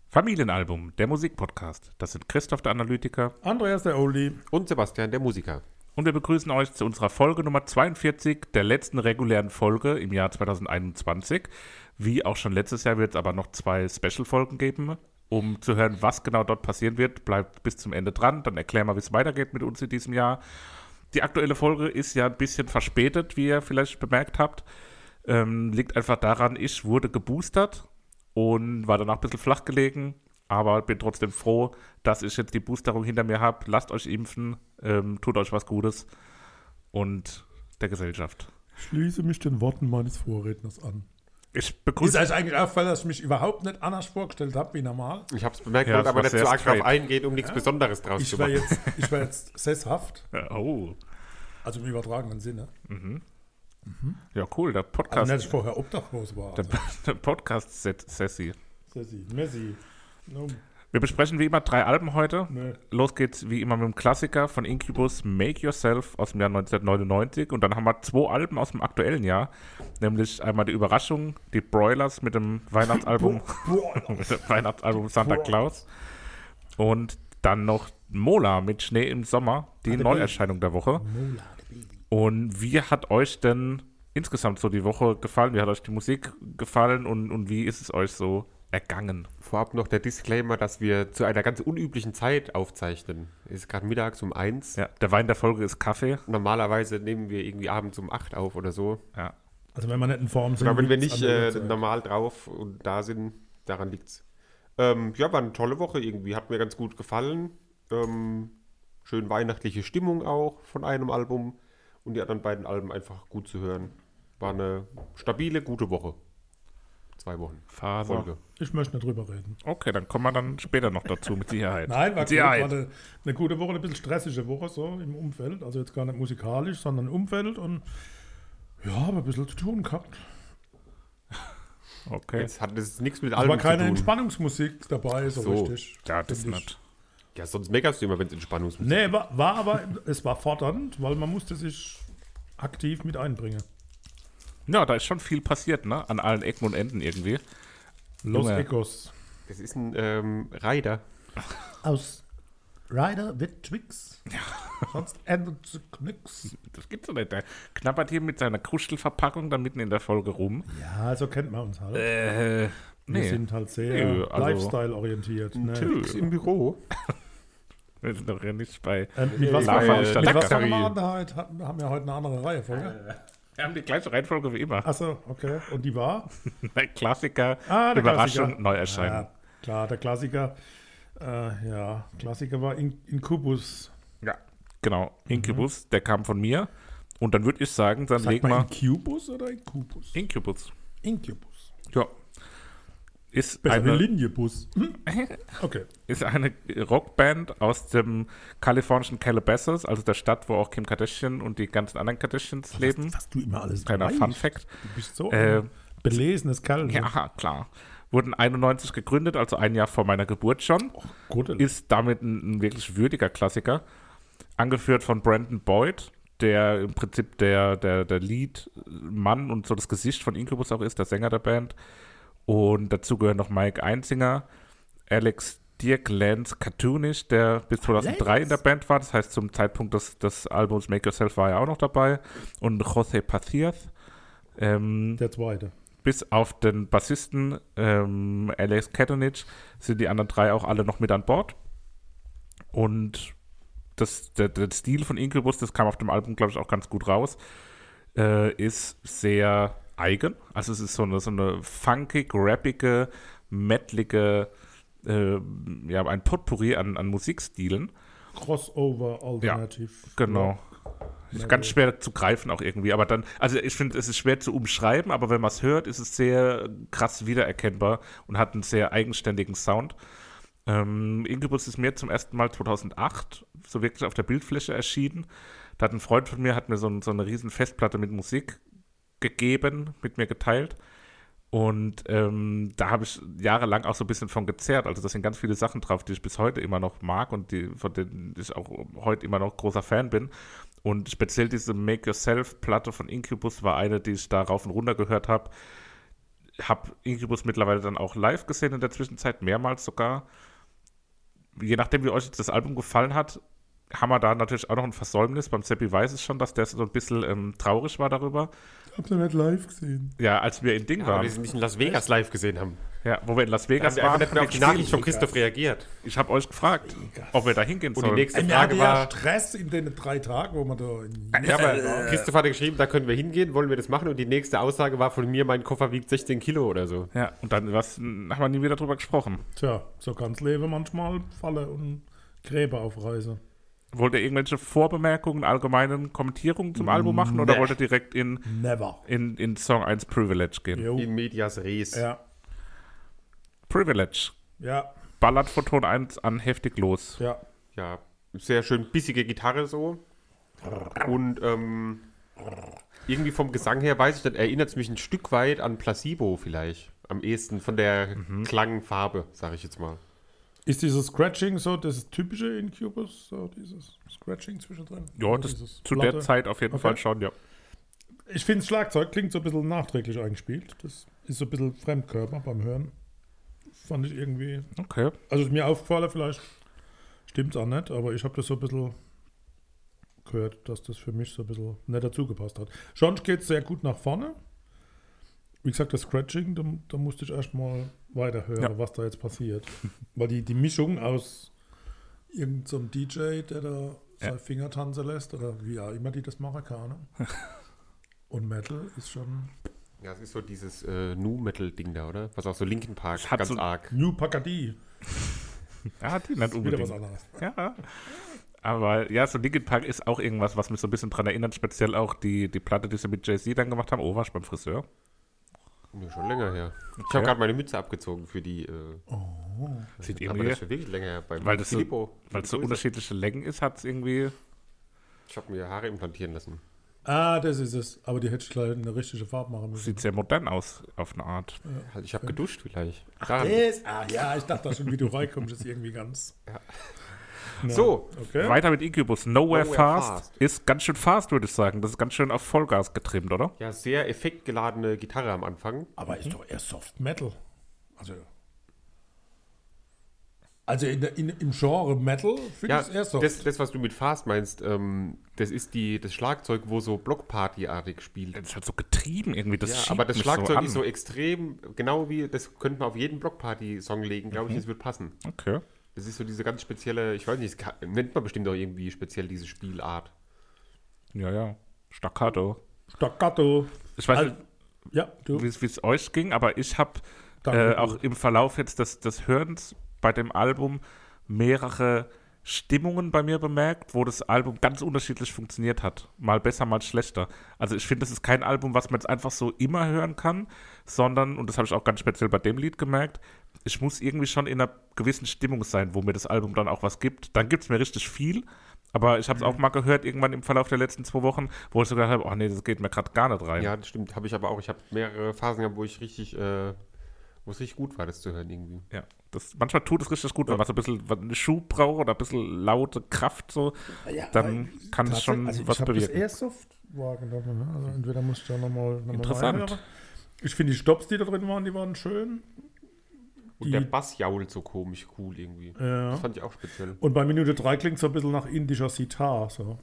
Familienalbum, der Musikpodcast. Das sind Christoph, der Analytiker. Andreas, der Oldie. Und Sebastian, der Musiker. Und wir begrüßen euch zu unserer Folge Nummer 42, der letzten regulären Folge im Jahr 2021. Wie auch schon letztes Jahr wird es aber noch 2 Special-Folgen geben. Um zu hören, was genau dort passieren wird, bleibt bis zum Ende dran. Dann erklären wir, wie es weitergeht mit uns in diesem Jahr. Die aktuelle Folge ist ja ein bisschen verspätet, wie ihr vielleicht bemerkt habt. Liegt einfach daran, ich wurde geboostert und war danach ein bisschen flach gelegen, aber bin trotzdem froh, dass ich jetzt die Boosterung hinter mir habe. Lasst euch impfen, tut euch was Gutes und der Gesellschaft. Ich schließe mich den Worten meines Vorredners an. Ich begrüße. Ist euch eigentlich aufgefallen, dass ich mich überhaupt nicht anders vorgestellt habe wie normal? Ich habe es bemerkt, Ja, wollte das aber war nicht sehr so arg straight. drauf eingehen, um nichts Besonderes draus Ich zu war machen. jetzt sesshaft, Oh, also im übertragenen Sinne. ja cool, der Also Podcast. nicht, dass ich vorher obdachlos war. Der Podcast-Sessi. Messi. No, Wir besprechen wie immer 3 Alben heute. nee. Los geht's wie immer mit dem Klassiker von Incubus, Make Yourself aus dem Jahr 1999. Und dann haben wir 2 Alben aus dem aktuellen Jahr. Nämlich einmal die Überraschung, die Broilers mit dem Weihnachtsalbum, mit dem Weihnachtsalbum Santa Claus. Und dann noch Mola mit Schnee im Sommer, die Neuerscheinung der Woche. Und wie hat euch denn insgesamt so die Woche gefallen? Wie hat euch die Musik gefallen und wie ist es euch so ergangen? Vorab noch der Disclaimer, dass wir zu einer ganz unüblichen Zeit aufzeichnen. Es ist gerade mittags um 1. Ja, der Wein der Folge ist Kaffee. Normalerweise nehmen wir irgendwie abends um 8 auf oder so. Ja. Also wenn wir nicht in Form sind. Oder wenn wir liegt's nicht an der Uhrzeit. normal drauf und da sind, daran liegt's. Ja, war eine tolle Woche irgendwie. Hat mir ganz gut gefallen. Schön weihnachtliche Stimmung auch von einem Album. Und die anderen beiden Alben einfach gut zu hören. War eine stabile, gute Woche. 2 Wochen. Faser. Folge. Ich möchte nicht drüber reden. Okay, dann kommen wir dann später noch dazu, mit Sicherheit. Nein, war mit gut. Sicherheit. War eine gute Woche, eine bisschen stressige Woche so im Umfeld. Also jetzt gar nicht musikalisch, sondern im Umfeld. Und ja, habe ein bisschen zu tun gehabt. Okay. Jetzt hat es nichts mit Es Alben war keine zu tun. Entspannungsmusik dabei, so So. richtig. Ja, das finde ist ich. nicht. Ja, sonst meckerst du immer, wenn es Entspannungsmusik Nee, war aber, es war fordernd, weil man musste sich aktiv mit einbringen. Ja, da ist schon viel passiert, ne? An allen Ecken und Enden irgendwie. Los Junge. Ecos. Das ist ein Rider. Aus Rider with Twix. Sonst endet sich nix. Das gibt's doch nicht. Der knabbert hier mit seiner Kruschelverpackung da mitten in der Folge rum. Ja, so kennt man uns halt. Wir Wir sind halt sehr Nö, also- Lifestyle-orientiert. Ne? Twix im Büro. Wir sind doch ja nicht bei. Mit was Lagerveranstaltung. mit was Lecker. fangen wir an? Haben wir heute eine andere Reihe Folge. Wir haben die gleiche Reihenfolge wie immer. Achso, okay. Und die war? Klassiker, Der Überraschung, Klassiker. Neuerscheinung. Ja, klar, der Klassiker. Klassiker war Incubus. Ja, genau. Incubus, der kam von mir. Und dann würde ich sagen, dann Sagt legen man wir Incubus oder Incubus? Incubus. Incubus. Ja. Ist Besser wie eine, Linienbus. Okay. ist eine Rockband aus dem kalifornischen Calabasas, also der Stadt, wo auch Kim Kardashian und die ganzen anderen Kardashians leben. Was du immer alles Kleiner weißt. Fun Fact. Du bist so Äh, ein belesenes Kerl. Ja, klar. Wurden 91 gegründet, also ein Jahr vor meiner Geburt schon. Gut. Ist damit ein wirklich würdiger Klassiker. Angeführt von Brandon Boyd, der im Prinzip der Lead-Mann und so das Gesicht von Incubus auch ist, der Sänger der Band. Und dazu gehören noch Mike Einzinger, Alex Dirk Lance Cartoonish, der bis 2003 in der Band war. Das heißt, zum Zeitpunkt des Albums Make Yourself war er auch noch dabei. Und José Pacias. Der zweite. Bis auf den Bassisten Alex Katonich sind die anderen 3 auch alle noch mit an Bord. Und der Stil von Incubus, das kam auf dem Album, glaube ich, auch ganz gut raus, ist sehr eigen. Also es ist so eine funkig, rappige, metalige, ein Potpourri an Musikstilen. Crossover Alternative. Genau. Ist ganz schwer zu greifen auch irgendwie, aber dann, also ich finde, es ist schwer zu umschreiben, aber wenn man es hört, ist es sehr krass wiedererkennbar und hat einen sehr eigenständigen Sound. Incubus ist mir zum ersten Mal 2008 so wirklich auf der Bildfläche erschienen. Da hat ein Freund von mir, hat mir so eine riesen Festplatte mit Musik gegeben, mit mir geteilt. Und da habe ich jahrelang auch so ein bisschen von gezerrt. Also da sind ganz viele Sachen drauf, die ich bis heute immer noch mag und von denen ich auch heute immer noch großer Fan bin. Und speziell diese Make Yourself-Platte von Incubus war eine, die ich da rauf und runter gehört habe. habe Incubus mittlerweile dann auch live gesehen in der Zwischenzeit, mehrmals sogar. Je nachdem, wie euch jetzt das Album gefallen hat, haben wir da natürlich auch noch ein Versäumnis. Beim Seppi weiß es schon, dass der so ein bisschen traurig war darüber. Ich hab's ja nicht live gesehen. Ja, als wir in Ding Ja, waren. weil wir sie nicht in Las Vegas live gesehen haben. Ja, wo wir in Las Da Vegas haben wir einfach waren. nicht mehr auf die Nachricht von Christoph reagiert. Ich habe euch gefragt, ob wir da hingehen Und die sollen. nächste Wir hatten Frage ja war, Stress in den 3 Tagen, wo man da in ja, aber Christoph hatte geschrieben, da können wir hingehen, wollen wir das machen? Und die nächste Aussage war von mir, mein Koffer wiegt 16 Kilo oder so. Ja, und dann haben wir nie wieder drüber gesprochen. Tja, so kann's Leben manchmal Falle und Gräber aufreißen. Wollt ihr irgendwelche Vorbemerkungen, allgemeinen Kommentierungen zum Album machen oder Nee. wollt ihr direkt in Never. Song 1 Privilege gehen? Jo. In medias res. Ja, Privilege ja, ballert von Ton 1 an heftig los. ja. Ja, sehr schön bissige Gitarre so. Und irgendwie vom Gesang her, weiß ich nicht, erinnert es mich ein Stück weit an Placebo vielleicht. Am ehesten von der Klangfarbe, sage ich jetzt mal. Ist dieses Scratching so das typische Incubus, so dieses Scratching zwischendrin? Ja, Oder das dieses zu der Platte? Zeit auf jeden Okay. Fall schon, ja. Ich finde, das Schlagzeug klingt so ein bisschen nachträglich eingespielt. Das ist so ein bisschen Fremdkörper beim Hören. Fand ich irgendwie. Okay. Also ist mir aufgefallen, vielleicht stimmt es auch nicht, aber ich habe das so ein bisschen gehört, dass das für mich so ein bisschen nicht dazu gepasst hat. Sonst geht es sehr gut nach vorne. Wie gesagt, das Scratching, da musste ich erstmal weiterhören, Ja. was da jetzt passiert. Weil die Mischung aus irgendeinem so DJ, der da seine Finger tanzen lässt, oder wie auch immer die das machen, keine Ahnung. Und Metal ist schon Ja, es ist so dieses Nu-Metal-Ding da, oder? Was auch so Linkin Park Hat ganz so- arg. New Pagadi. Ja, die nicht Wieder was unbedingt. anderes. Ja. Aber ja, so Linkin Park ist auch irgendwas, was mich so ein bisschen dran erinnert, speziell auch die Platte, die sie mit Jay-Z dann gemacht haben. Oh, warst du beim Friseur? Ja, schon länger her. Ich habe gerade meine Mütze abgezogen für die. Sieht Aber irgendwie, das ist schon wirklich länger her. Beim weil das so, Filippo. weil es so unterschiedliche Längen ist, hat es irgendwie. Ich habe mir Haare implantieren lassen. Ah, das ist es. Aber die hätte ich gleich eine richtige Farbe machen müssen. Sieht sehr modern aus, auf eine Art. Halt, ich habe geduscht vielleicht. Ja, ich dachte schon, wie du reinkommst, ist irgendwie ganz. Ja. Ja. So, Okay. Weiter mit Incubus. Nowhere, Nowhere fast. Fast. Ist ganz schön fast, würde ich sagen. Das ist ganz schön auf Vollgas getrimmt, oder? ja, sehr effektgeladene Gitarre am Anfang. Aber ist doch eher Soft Metal. Also im Genre Metal finde Ja, ich es eher Soft. das, was du mit Fast meinst, das ist das Schlagzeug, wo so Blockparty-artig spielt. Das ist halt so getrieben irgendwie. Das Ja, schiebt aber das mich Schlagzeug an. ist so extrem, genau wie, das könnte man auf jeden Blockparty-Song legen, glaube ich, das wird passen. Okay. Das ist so diese ganz spezielle, ich weiß nicht, nennt man bestimmt auch irgendwie speziell diese Spielart. Ja, ja. Staccato. Staccato. Ich weiß nicht, Ja, du. wie es euch ging, aber ich habe Danke. auch im Verlauf jetzt des Hörens bei dem Album mehrere Stimmungen bei mir bemerkt, wo das Album ganz unterschiedlich funktioniert hat. Mal besser, mal schlechter. Also ich finde, das ist kein Album, was man jetzt einfach so immer hören kann, sondern, und das habe ich auch ganz speziell bei dem Lied gemerkt, ich muss irgendwie schon in einer gewissen Stimmung sein, wo mir das Album dann auch was gibt. Dann gibt es mir richtig viel, aber ich habe es auch mal gehört, irgendwann im Verlauf der letzten 2 Wochen, wo ich so gedacht habe, oh nee, das geht mir gerade gar nicht rein. Ja, das stimmt, habe ich aber auch. Ich habe mehrere Phasen gehabt, wo ich richtig, wo es richtig gut war, das zu hören irgendwie. Ja, manchmal tut es richtig gut, wenn man so ein bisschen einen Schub braucht oder ein bisschen laute Kraft so, dann kann es schon also was ich habe das bewirken. eher Soft wahrgenommen. Ne? Also entweder muss ich da nochmal Interessant. reinhören. Ich finde die Stops, die da drin waren, die waren schön. Und der Bass jault so komisch cool irgendwie. Ja. Das fand ich auch speziell. Und bei Minute 3 klingt es so ein bisschen nach indischer Sitar. So.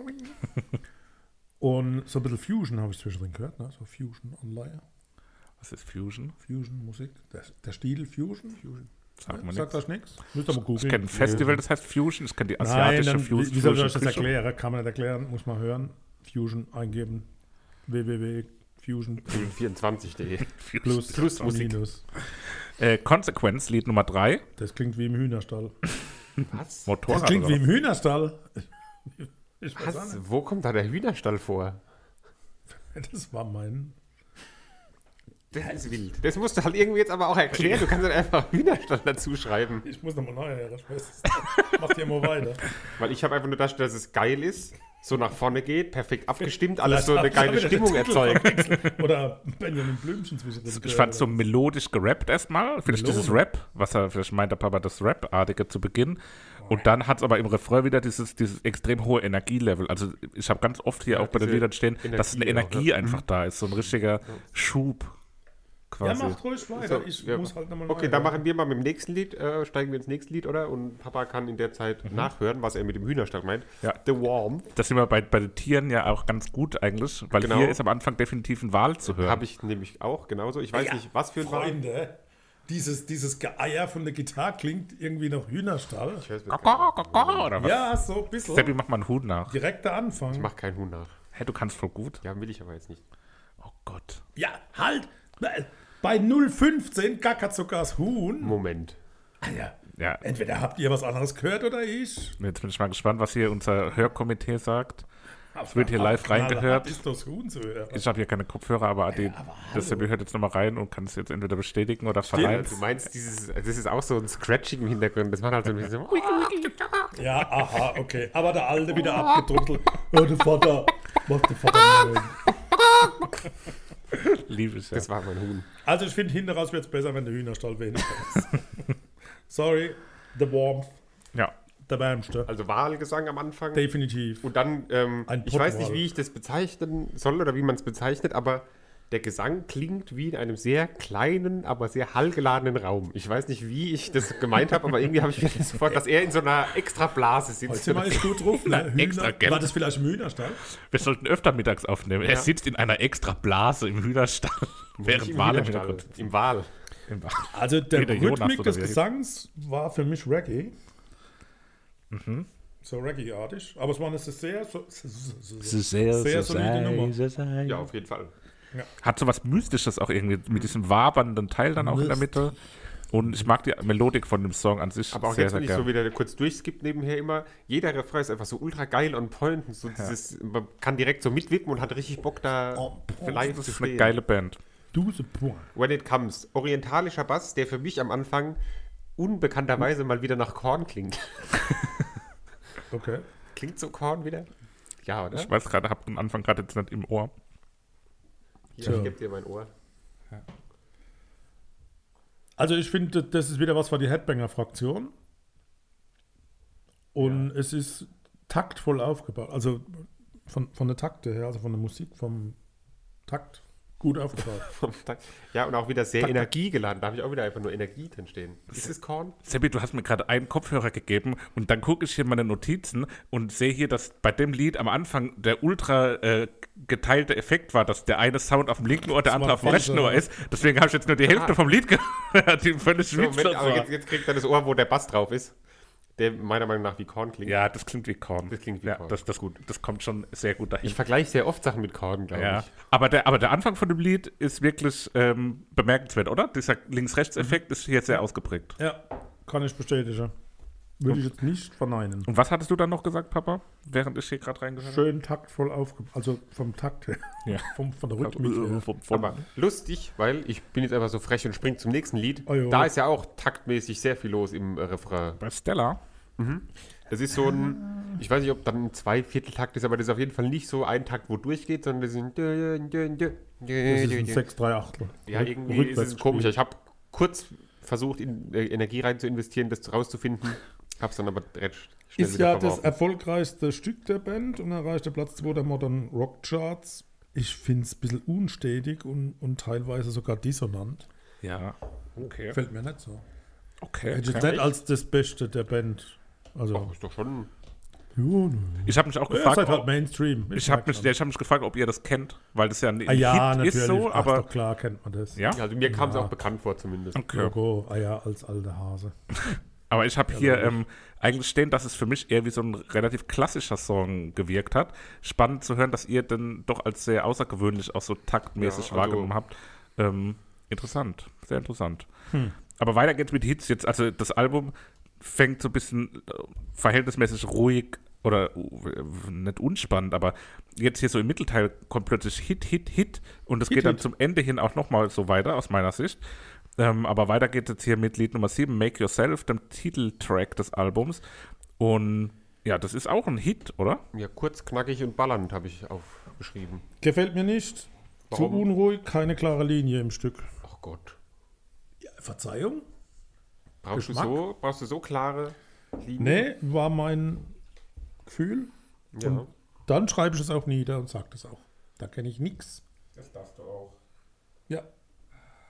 Und so ein bisschen Fusion habe ich zwischendrin gehört. Ne? So Fusion-Anleihe. Was ist Fusion? Fusion-Musik. Der Stil Fusion. Sagt man Sagt nichts. das nichts? Müsst ihr mal googeln. Ich kenne ein Festival, das heißt Fusion. Ich kenne die Nein, asiatische dann, Fusion. wie soll ich euch das Küche. erklären? Kann man nicht erklären. Muss man hören. Fusion eingeben. www.fusion 24.de. plus Musik. minus. Consequence, Lied Nummer 3. Das klingt wie im Hühnerstall. Was? Motorrad. Das klingt oder wie im Hühnerstall. Ich weiß auch Was? nicht. Wo kommt da der Hühnerstall vor? Das war mein. Das ist wild. Das musst du halt irgendwie jetzt aber auch erklären. Du kannst dann einfach Hühnerstall dazu schreiben. Ich muss nochmal neu her. Macht ihr mal weiter. Weil ich habe einfach nur das, dass es geil ist, so nach vorne geht, perfekt abgestimmt, alles so eine geile Stimmung erzeugt. Oder Benjamin Blümchen zwischendrin. Ich fand es so melodisch gerappt erstmal. Vielleicht dieses Rap, was er vielleicht meint, der Papa, das Rap-artige zu Beginn. Und dann hat es aber im Refrain wieder dieses extrem hohe Energielevel. Also ich habe ganz oft hier Ja, auch bei den diese Liedern stehen, dass eine Energie auch, Energie einfach da ist. So ein richtiger Schub. quasi. Ja, macht ruhig weiter. So, Ich ja. muss halt nochmal Okay, dann machen wir mal mit dem nächsten Lied, steigen wir ins nächste Lied, oder? Und Papa kann in der Zeit nachhören, was er mit dem Hühnerstall meint. Ja. The Warmth. Das sind wir bei den Tieren ja auch ganz gut eigentlich, weil Genau. hier ist am Anfang definitiv ein Wal zu hören. Habe ich nämlich auch, genauso. Ich weiß nicht, was für ein Wal. Freunde, dieses Geeier von der Gitarre klingt irgendwie nach Hühnerstall. Ich hör's mir Oder was? Ja, so ein bisschen. Seppi, mach mal einen Huhn nach. Direkter Anfang. Ich mach keinen Huhn nach. Hä, du kannst voll gut. Ja, will ich aber jetzt nicht. Oh Gott. Ja, halt! Bei 0,15 gackert sogar das Huhn. Moment. Ah, ja. Ja, Entweder habt ihr was anderes gehört oder ich. jetzt bin ich mal gespannt, was hier unser Hörkomitee sagt. Es wird hier live reingehört. Ist das Huhn zu hören? Ich habe hier keine Kopfhörer, aber Adi, das Seppi hört jetzt nochmal rein und kann es jetzt entweder bestätigen oder verneinen. Du meinst, das ist auch so ein Scratching im Hintergrund. Das macht halt so ein bisschen so. Ja, aha, okay. Aber der Alte wieder abgedruckelt. Oh, der Vater. Macht der Vater neun. Liebe ich ja. Das war mein Huhn. Also ich finde, hinten raus wird es besser, wenn der Hühnerstall weniger ist. Sorry, the warmth, Ja, der wärmste. Also Wahlgesang am Anfang. Definitiv. Und dann, Ein ich weiß nicht, Pottwal. wie ich das bezeichnen soll oder wie man es bezeichnet, aber der Gesang klingt wie in einem sehr kleinen, aber sehr hallgeladenen Raum. Ich weiß nicht, wie ich das gemeint habe, aber irgendwie habe ich mir das sofort, dass er in so einer extra Blase Heute sitzt. sind wir echt gut drauf. Ne? extra Geld. War das vielleicht im Hühnerstall? wir sollten öfter mittags aufnehmen. Er Ja. sitzt in einer extra Blase im Hühnerstall, Nicht während im Wale im Hühnerstall, Hintergrund im Wal. Im Wal. Also der Der Jonas Rhythmik oder des wie er Gesangs war für mich Reggae. So Reggae-artig. Aber es war eine sehr, sehr solide Nummer. Ja, auf jeden Fall. Hat so was Mystisches auch irgendwie mit diesem wabernden Teil dann auch in der Mitte. Und ich mag die Melodik von dem Song an sich Aber auch sehr, jetzt, sehr wenn ich gerne. so wieder kurz durchskippt nebenher immer, jeder Refrain ist einfach so ultra geil on point. Und so dieses, man kann direkt so mitwippen und hat richtig Bock da vielleicht Das zu ist eine stehen. geile Band. Du the point. When It Comes. Orientalischer Bass, der für mich am Anfang unbekannterweise mal wieder nach Korn klingt. Okay. Klingt so Korn wieder? Ja, oder? Ich weiß gerade, hab den Anfang gerade jetzt nicht im Ohr. Hier, ich gebe dir mein Ohr. Also ich finde, das ist wieder was für die Headbanger-Fraktion. Und es ist taktvoll aufgebaut. Also von der Takte her, also von der Musik, vom Takt gut aufgebaut. Ja, und auch wieder sehr energiegeladen. Da habe ich auch wieder einfach nur Energie drin stehen. Ist es Korn? Seppi, du hast mir gerade einen Kopfhörer gegeben und dann gucke ich hier meine Notizen und sehe hier, dass bei dem Lied am Anfang der ultra geteilte Effekt war, dass der eine Sound auf dem linken Ohr, der andere war auf dem rechten falsch, Ohr ist. Deswegen habe ich jetzt nur die Hälfte vom Lied gehört, die völlig So, Moment, witzlos aber war. jetzt kriegt er das Ohr, wo der Bass drauf ist. Der meiner Meinung nach wie Korn klingt. Ja, das klingt wie Korn. Das klingt wie ja, Korn. das gut. Das kommt schon sehr gut dahin. Ich vergleiche sehr oft Sachen mit Korn, glaube Ja, ich. aber der Anfang von dem Lied ist wirklich bemerkenswert, oder? Dieser Links-Rechts-Effekt ist hier sehr ausgeprägt. Ja, kann ich bestätigen. Würde ich jetzt nicht verneinen. Und was hattest du dann noch gesagt, Papa, während ich hier gerade reingehört habe? Schön taktvoll aufgebaut. Also vom Takt her. Ja. Von der Rhythmik her. Aber lustig, weil ich bin jetzt einfach so frech und springe zum nächsten Lied. Oh jo. Da ist ja auch taktmäßig sehr viel los im Refrain. Bei Stella? Das ist so ein, ich weiß nicht, ob dann ein Zweivierteltakt ist, aber das ist auf jeden Fall nicht so ein Takt, wo durchgeht, sondern das sind Das ist ein 6-3 Achtel. ja, irgendwie ist es komisch. Ich habe kurz versucht, Energie rein zu investieren, das rauszufinden, habe es dann aber recht schnell Ist wieder ja das verworfen. erfolgreichste Stück der Band und erreichte Platz 2 der Modern Rock Charts. Ich finde es ein bisschen unstetig und teilweise sogar dissonant. Ja. Okay. Fällt mir nicht so. Okay. Hätte ich jetzt nicht als das Beste der Band. Also, Ist doch schon. Ich habe mich auch ihr gefragt, seid halt Mainstream. ich habe mich gefragt, ob ihr das kennt, weil das ja ein ja, Hit natürlich. ist so, Ach, aber doch, klar kennt man das. ja. Also mir kam es Ja. auch bekannt vor zumindest. Okay. Logo, ja, als alter Hase. Aber ich habe hier eigentlich stehen, dass es für mich eher wie so ein relativ klassischer Song gewirkt hat. Spannend zu hören, dass ihr den doch als sehr außergewöhnlich auch so taktmäßig Ja, also- wahrgenommen habt. Interessant, sehr interessant. Aber weiter geht's mit Hits jetzt. Also das Album fängt so ein bisschen verhältnismäßig ruhig oder nicht unspannend, aber jetzt hier so im Mittelteil kommt plötzlich Hit, Hit, Hit und es geht dann Hit. zum Ende hin auch nochmal so weiter, aus meiner Sicht. Aber weiter geht es jetzt hier mit Lied Nummer 7, Make Yourself, dem Titeltrack des Albums. Und ja, das ist auch ein Hit, oder? Ja, kurz, knackig und ballernd habe ich aufgeschrieben. Gefällt mir nicht. Warum? Zu unruhig, keine klare Linie im Stück. Ach Gott. Ja, Verzeihung? Brauchst Geschmack? du so klare Linien? Nee, war mein Gefühl. Ja. Und dann schreibe ich es auch nieder und sage das auch. Da kenne ich nichts. Das darfst du auch. Ja.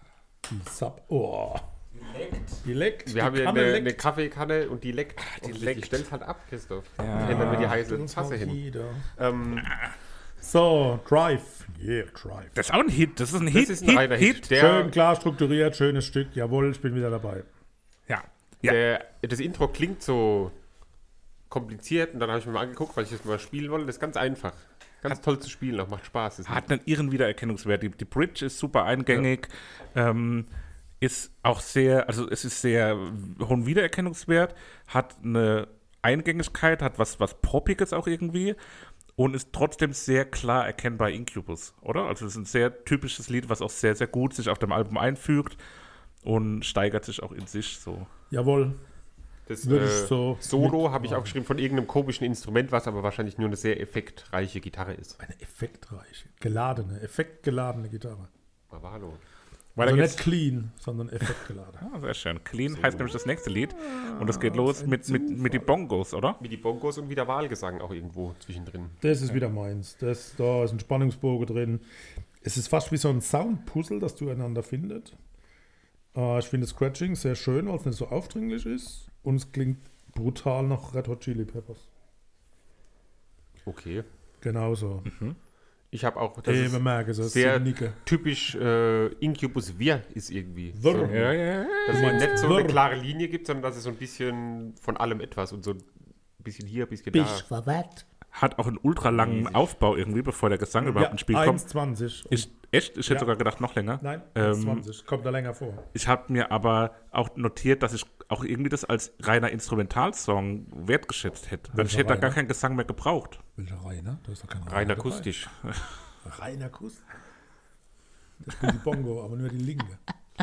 Oh. Die leckt. Wir haben hier Kanne eine leckt. Kaffeekanne und die leckt. Die Die leckt. stellt halt ab, Christoph. Ja. Ändern wir die heiße Das Tasse mal hin. wieder. Ähm, So, Drive. Yeah, Drive. Das ist auch ein Hit. Das ist ein Hit. das ist ein reiner Hit. Schön klar strukturiert, schönes Stück. Jawohl, ich bin wieder dabei. Ja. Ja. Das Intro klingt so kompliziert und dann habe ich mir mal angeguckt, weil ich das mal spielen wollte. Das ist ganz einfach. Ganz toll zu spielen, auch macht Spaß. Das Hat einen irren Wiedererkennungswert. Die Bridge ist super eingängig. Ist auch sehr, also es ist sehr hohen Wiedererkennungswert, hat eine Eingängigkeit, hat was Poppiges auch irgendwie und ist trotzdem sehr klar erkennbar Incubus, oder? Also es ist ein sehr typisches Lied, was auch sehr, sehr gut sich auf dem Album einfügt und steigert sich auch in sich so. Jawohl. Das Würde ich so Solo mit- habe ich aufgeschrieben von irgendeinem komischen Instrument, was aber wahrscheinlich nur eine sehr effektreiche Gitarre ist. Eine effektreiche, effektgeladene Gitarre. Aber hallo. Weiter Also geht's. nicht clean, sondern effektgeladen. Ah, sehr schön. Clean heißt nämlich das nächste Lied und es geht los mit die Bongos, oder? Wie die Bongos und wieder Wahlgesang auch irgendwo zwischendrin. Das ist wieder meins. Da ist ein Spannungsbogen drin. Es ist fast wie so ein Soundpuzzle, das zueinander findet. Ich finde Scratching sehr schön, weil es nicht so aufdringlich ist. Und es klingt brutal nach Red Hot Chili Peppers. Okay. Genauso. Ich habe auch, das ist Man merkt es, sehr so Nicke. typisch Incubus Wir ist irgendwie. Wirr. So, Ja. dass es meinst nicht so Wirr. eine klare Linie gibt, sondern dass es so ein bisschen von allem etwas und so ein bisschen hier, ein bisschen da. verwehrt. Hat auch einen ultralangen Aufbau irgendwie, bevor der Gesang überhaupt ins Spiel kommt. 1,20. Ist echt? Ich hätte Ja. sogar gedacht, noch länger. Nein, Ähm, 1,20. Kommt da länger vor. Ich habe mir aber auch notiert, dass ich auch irgendwie das als reiner Instrumentalsong wertgeschätzt hätte. Also ich Welcher hätte da gar reiner? keinen Gesang mehr gebraucht. Welcher Rainer? Da ist doch kein Rein Rainer akustisch. dabei. Rein akustisch. Das spielt die Bongo, aber nur die linke.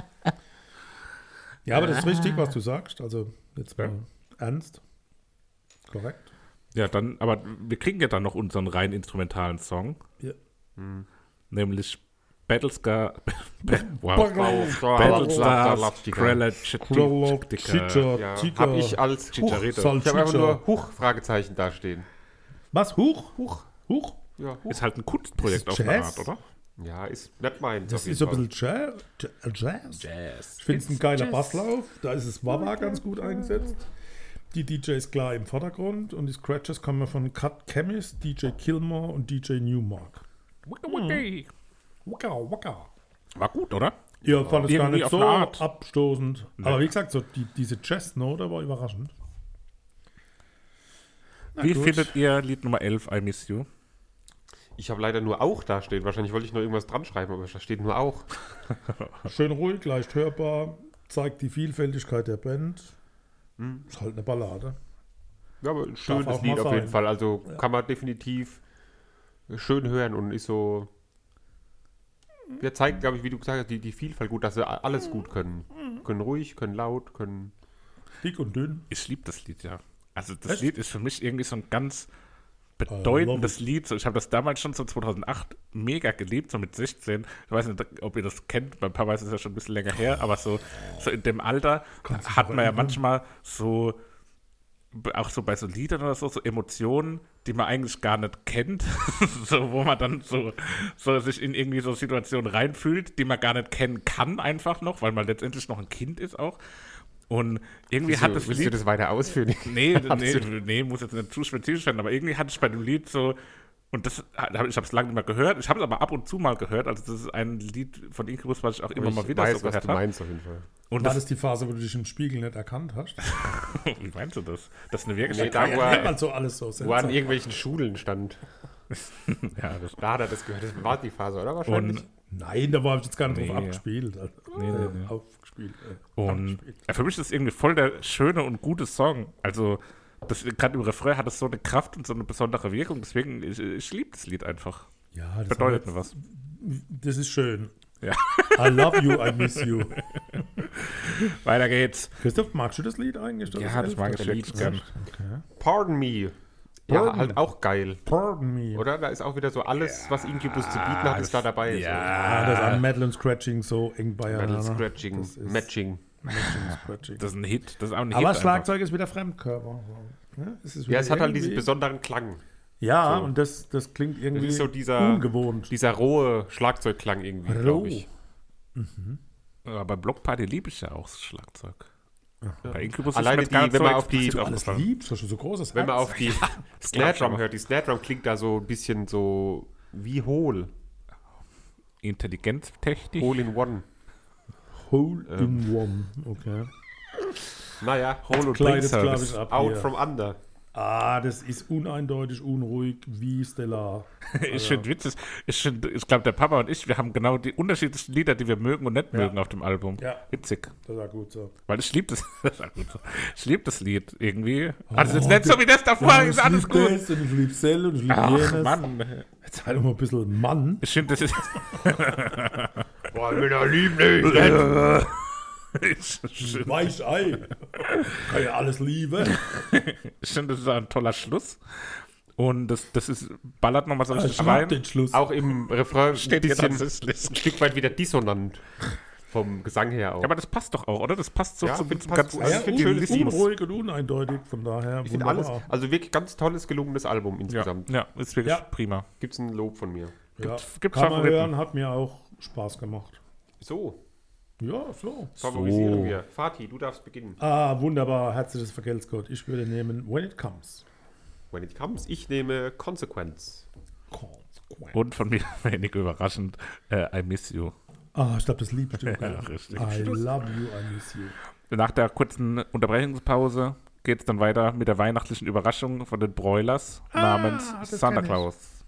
Ja, aber das ist richtig, was du sagst. Also jetzt mal ernst. Korrekt. Ja, dann, aber wir kriegen ja dann noch unseren rein instrumentalen Song, Ja. nämlich Battlestar, Battlestar Battlestar Krella, Chicha, Ja, Chica. habe ich als Chicharito. Ich habe einfach Salchicha. nur Huch-Fragezeichen dastehen. Was? Huch? Huch? Ja, Ist halt ein Kunstprojekt Ist auf eine Jazz? Art, oder? ja, ist nicht meins. Das auf jeden ist so ein Fall. bisschen Jazz. Jazz. Ich finde es ein geiler Basslauf. Da ist das Wawa ganz gut eingesetzt. Die DJs klar im Vordergrund und die Scratches kommen von Cut Chemist, DJ Kilmore und DJ Newmark. Waka, waka. War gut, oder? Ja, fand es gar Irgendwie nicht auf so eine Art. abstoßend. Nee. Aber wie gesagt, so diese Jazz-Note war überraschend. Na Wie gut. findet ihr Lied Nummer 11, I Miss You? Ich habe leider nur auch dastehen. Wahrscheinlich wollte ich noch irgendwas dran schreiben, aber da steht nur auch. Schön ruhig, leicht hörbar, zeigt die Vielfältigkeit der Band. Ist halt eine Ballade. Ja, aber ein schönes auch Lied mal auf jeden sein. Fall. Also kann man definitiv schön hören und ist so. Der zeigt, glaube ich, wie du gesagt hast, die Vielfalt gut, dass sie alles gut können. Können ruhig, können laut, können. Dick und dünn. Ich liebe das Lied, ja. Also das Echt? Lied ist für mich irgendwie so ein ganz I love bedeutendes Lied. So, ich habe das damals schon so 2008 mega geliebt, so mit 16. Ich weiß nicht, ob ihr das kennt, mein Papa weiß es ja schon ein bisschen länger her, aber so in dem Alter Kannst du hat dich man ja erinnern? manchmal so, auch so bei so Liedern oder so Emotionen, die man eigentlich gar nicht kennt, so, wo man dann so sich in irgendwie so Situationen reinfühlt, die man gar nicht kennen kann einfach noch, weil man letztendlich noch ein Kind ist auch. Und irgendwie hat das willst du Lied... das weiter ausführen? Nee, muss jetzt nicht zu spezifisch werden, aber irgendwie hatte ich bei dem Lied so, und ich habe es lange nicht mehr gehört, ich habe es aber ab und zu mal gehört, also das ist ein Lied von Incubus, was ich auch immer mal wieder weiß, so was gehört du habe. meinst auf jeden Fall. Und War das, das die Phase, wo du dich im Spiegel nicht erkannt hast? wie meinst du das? Das ist eine wirklich Nee, da, wo Ja, er, also alles so wo er seltsam. an irgendwelchen Schulen stand. ja, das, Da hat er das gehört. Das war die Phase, oder? Wahrscheinlich. und, Nein, da war ich jetzt gar nicht drauf Nee. abgespielt. Also, Nee. Aufgespielt. und abgespielt. ja, für mich ist das irgendwie voll der schöne und gute Song. Also gerade im Refrain hat es so eine Kraft und so eine besondere Wirkung, deswegen, ich liebe das Lied einfach. Ja, das Bedeutet war mir was. jetzt- Das ist schön. Ja. I love you, I miss you. Weiter geht's. Christoph, magst du das Lied eigentlich? Ja, das mag ich wirklich gern. Okay. Pardon Me. Ja, Pardon. halt auch geil. Pardon me. Oder? Da ist auch wieder so alles, was Incubus zu bieten hat, ist da dabei. Ah, das an Metal und Scratching so eng So. beieinander. Metal Scratching, Das ist- Matching. Metal Scratching. Das ist ein Hit. Das ist auch ein Hit. Aber einfach. Schlagzeug ist wieder Fremdkörper. Ja, Ja, es hat halt diesen irgendwie- besonderen Klang. Ja, so. und das klingt irgendwie ist so dieser- ungewohnt. Dieser rohe Schlagzeugklang irgendwie, glaube ich. Aber Block Party liebe ich ja auch das Schlagzeug. Bei Incubus Alleine ist mir jetzt wenn man gar auf die- nicht so Alles aufgefallen. liebst, hast du so großes Wenn man Herz. auf die Snare Drum hört, die Snare Drum klingt da so ein bisschen so wie hohl. Intelligenztechnik. Hole in One. Hole in One, okay. Naja, Hole und Kleidet, glaube Bringservice. ich, ab Out hier. from Under. Das ist uneindeutig, unruhig wie Stellar. Ich finde witzig. Ich glaube, der Papa und ich, wir haben genau die unterschiedlichen Lieder, die wir mögen und nicht Ja. mögen auf dem Album. Ja. Witzig. Das war gut so. Weil ich liebe das. Das war gut so. Ich liebe das Lied irgendwie. Also es ist nicht so wie das davor, ist ich alles lieb gut. das und ich lieb Cell und ich lieb Ach, jenes. Mann. Jetzt halt doch mal ein bisschen Mann. Ich finde, das ist. Boah, ich bin da lieb nicht. Weichei. Kann ja alles lieben. Ich finde, das ist ein toller Schluss. Und das ist, ballert nochmal so richtig Ich rein. mag den Schluss. Auch im Refrain Steht ein hier bisschen, tatsächlich. ein Stück weit wieder dissonant. Vom Gesang her auch. Ja, aber das passt doch auch, oder? Das passt so Ja, zum passt ganzen gut. Also ich finde schönes Lied. unruhig und uneindeutig, von daher ich finde alles, wunderbar. also wirklich ganz tolles, gelungenes Album Ja, insgesamt. ja, ist wirklich Ja. prima. Gibt's ein Lob von mir. Ja, gibt's kann man Favoriten? hören, hat mir auch Spaß gemacht. So, Ja, so. favorisieren wir. Fatih, du darfst beginnen. Wunderbar, herzliches Vergelt's-Gott. Ich würde nehmen When It Comes. When it comes, ich nehme Consequence. Und von mir wenig überraschend, I Miss You. Ich glaube, das liebst du. Ja, richtig. I love you, I miss you. Nach der kurzen Unterbrechungspause geht es dann weiter mit der weihnachtlichen Überraschung von den Broilers namens das Santa kenn ich. Claus.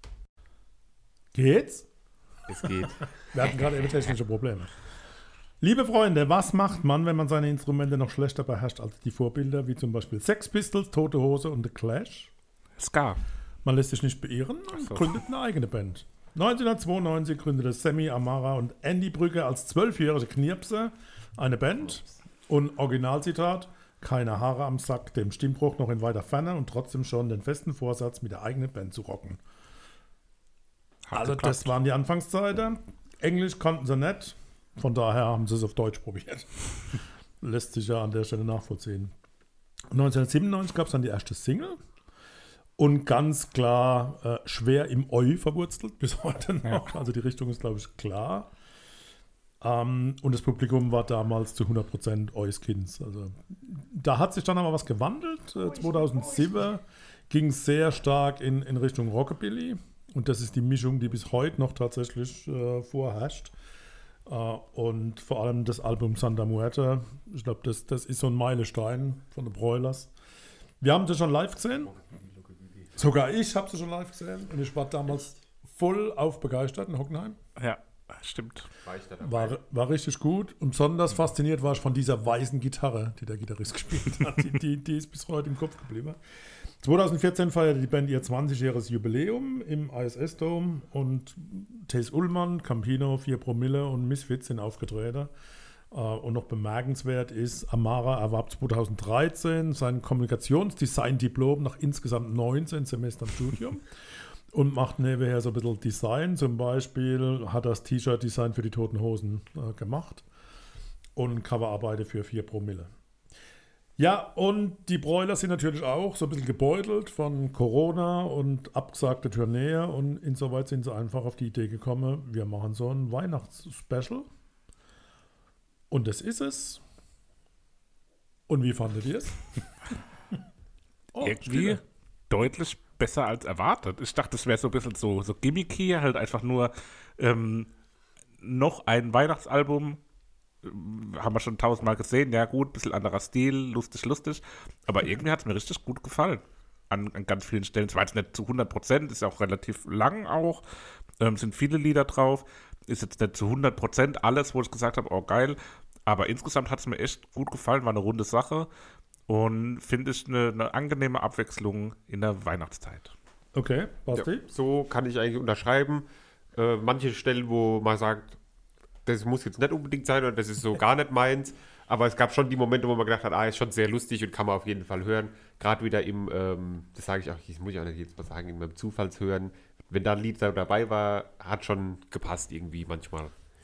Geht's? Es geht. Wir hatten gerade eben technische Probleme. Liebe Freunde, was macht man, wenn man seine Instrumente noch schlechter beherrscht als die Vorbilder, wie zum Beispiel Sex Pistols, Tote Hose und The Clash? Ska. Man lässt sich nicht beirren und gründet eine eigene Band. 1992 gründete Sammy Amara und Andy Brügge als 12-jährige Knirpse eine Band. Und Originalzitat: keine Haare am Sack, dem Stimmbruch noch in weiter Ferne und trotzdem schon den festen Vorsatz, mit der eigenen Band zu rocken. Hat Also geklappt. das waren die Anfangszeiten. Englisch konnten sie nicht, von daher haben sie es auf Deutsch probiert. Lässt sich ja an der Stelle nachvollziehen. 1997 gab es dann die erste Single und ganz klar schwer im Eu verwurzelt, bis heute noch. Also die Richtung ist, glaube ich, klar. Und das Publikum war damals zu 100% Euskins. Also da hat sich dann aber was gewandelt. 2007 ging es sehr stark in Richtung Rockabilly. Und das ist die Mischung, die bis heute noch tatsächlich vorherrscht. Und vor allem das Album Santa Muerte. Ich glaube, das ist so ein Meilenstein von den Broilers. Wir haben sie schon live gesehen. Sogar ich habe sie schon live gesehen. Und ich war damals voll begeistert in Hockenheim. Ja, stimmt. War richtig gut. Und besonders fasziniert war ich von dieser weißen Gitarre, die der Gitarrist gespielt hat. Die ist bis heute im Kopf geblieben. 2014 feierte die Band ihr 20-jähriges Jubiläum im ISS Dome und Thes Ullmann, Campino, 4 Promille und Misfits sind aufgetreten. Und noch bemerkenswert ist, Amara erwarb 2013 sein Kommunikationsdesign-Diplom nach insgesamt 19 Semestern Studium und macht nebenher so ein bisschen Design. Zum Beispiel hat er das T-Shirt-Design für die Toten Hosen gemacht und Coverarbeiten für 4 Promille. Ja, und die Broilers sind natürlich auch so ein bisschen gebeutelt von Corona und abgesagte Tournee und insoweit sind sie einfach auf die Idee gekommen, wir machen so ein Weihnachtsspecial. Und das ist es. Und wie fandet ihr es? Irgendwie deutlich besser als erwartet. Ich dachte, es wäre so ein bisschen so gimmicky, halt einfach nur noch ein Weihnachtsalbum. Haben wir schon 1000-mal gesehen. Ja gut, bisschen anderer Stil, lustig. Aber irgendwie hat es mir richtig gut gefallen. An ganz vielen Stellen. Es war jetzt nicht zu 100%, ist ja auch relativ lang auch. Sind viele Lieder drauf. Ist jetzt nicht zu 100% alles, wo ich gesagt habe, oh geil. Aber insgesamt hat es mir echt gut gefallen. War eine runde Sache. Und finde ich eine angenehme Abwechslung in der Weihnachtszeit. Okay, Basti? Ja, so kann ich eigentlich unterschreiben. Manche Stellen, wo man sagt, das muss jetzt nicht unbedingt sein oder das ist so gar nicht meins. Aber es gab schon die Momente, wo man gedacht hat, ist schon sehr lustig und kann man auf jeden Fall hören. Gerade wieder das sage ich auch, das muss ich auch nicht jetzt mal sagen, beim Zufallshören. Wenn da ein Lied dabei war, hat schon gepasst irgendwie manchmal.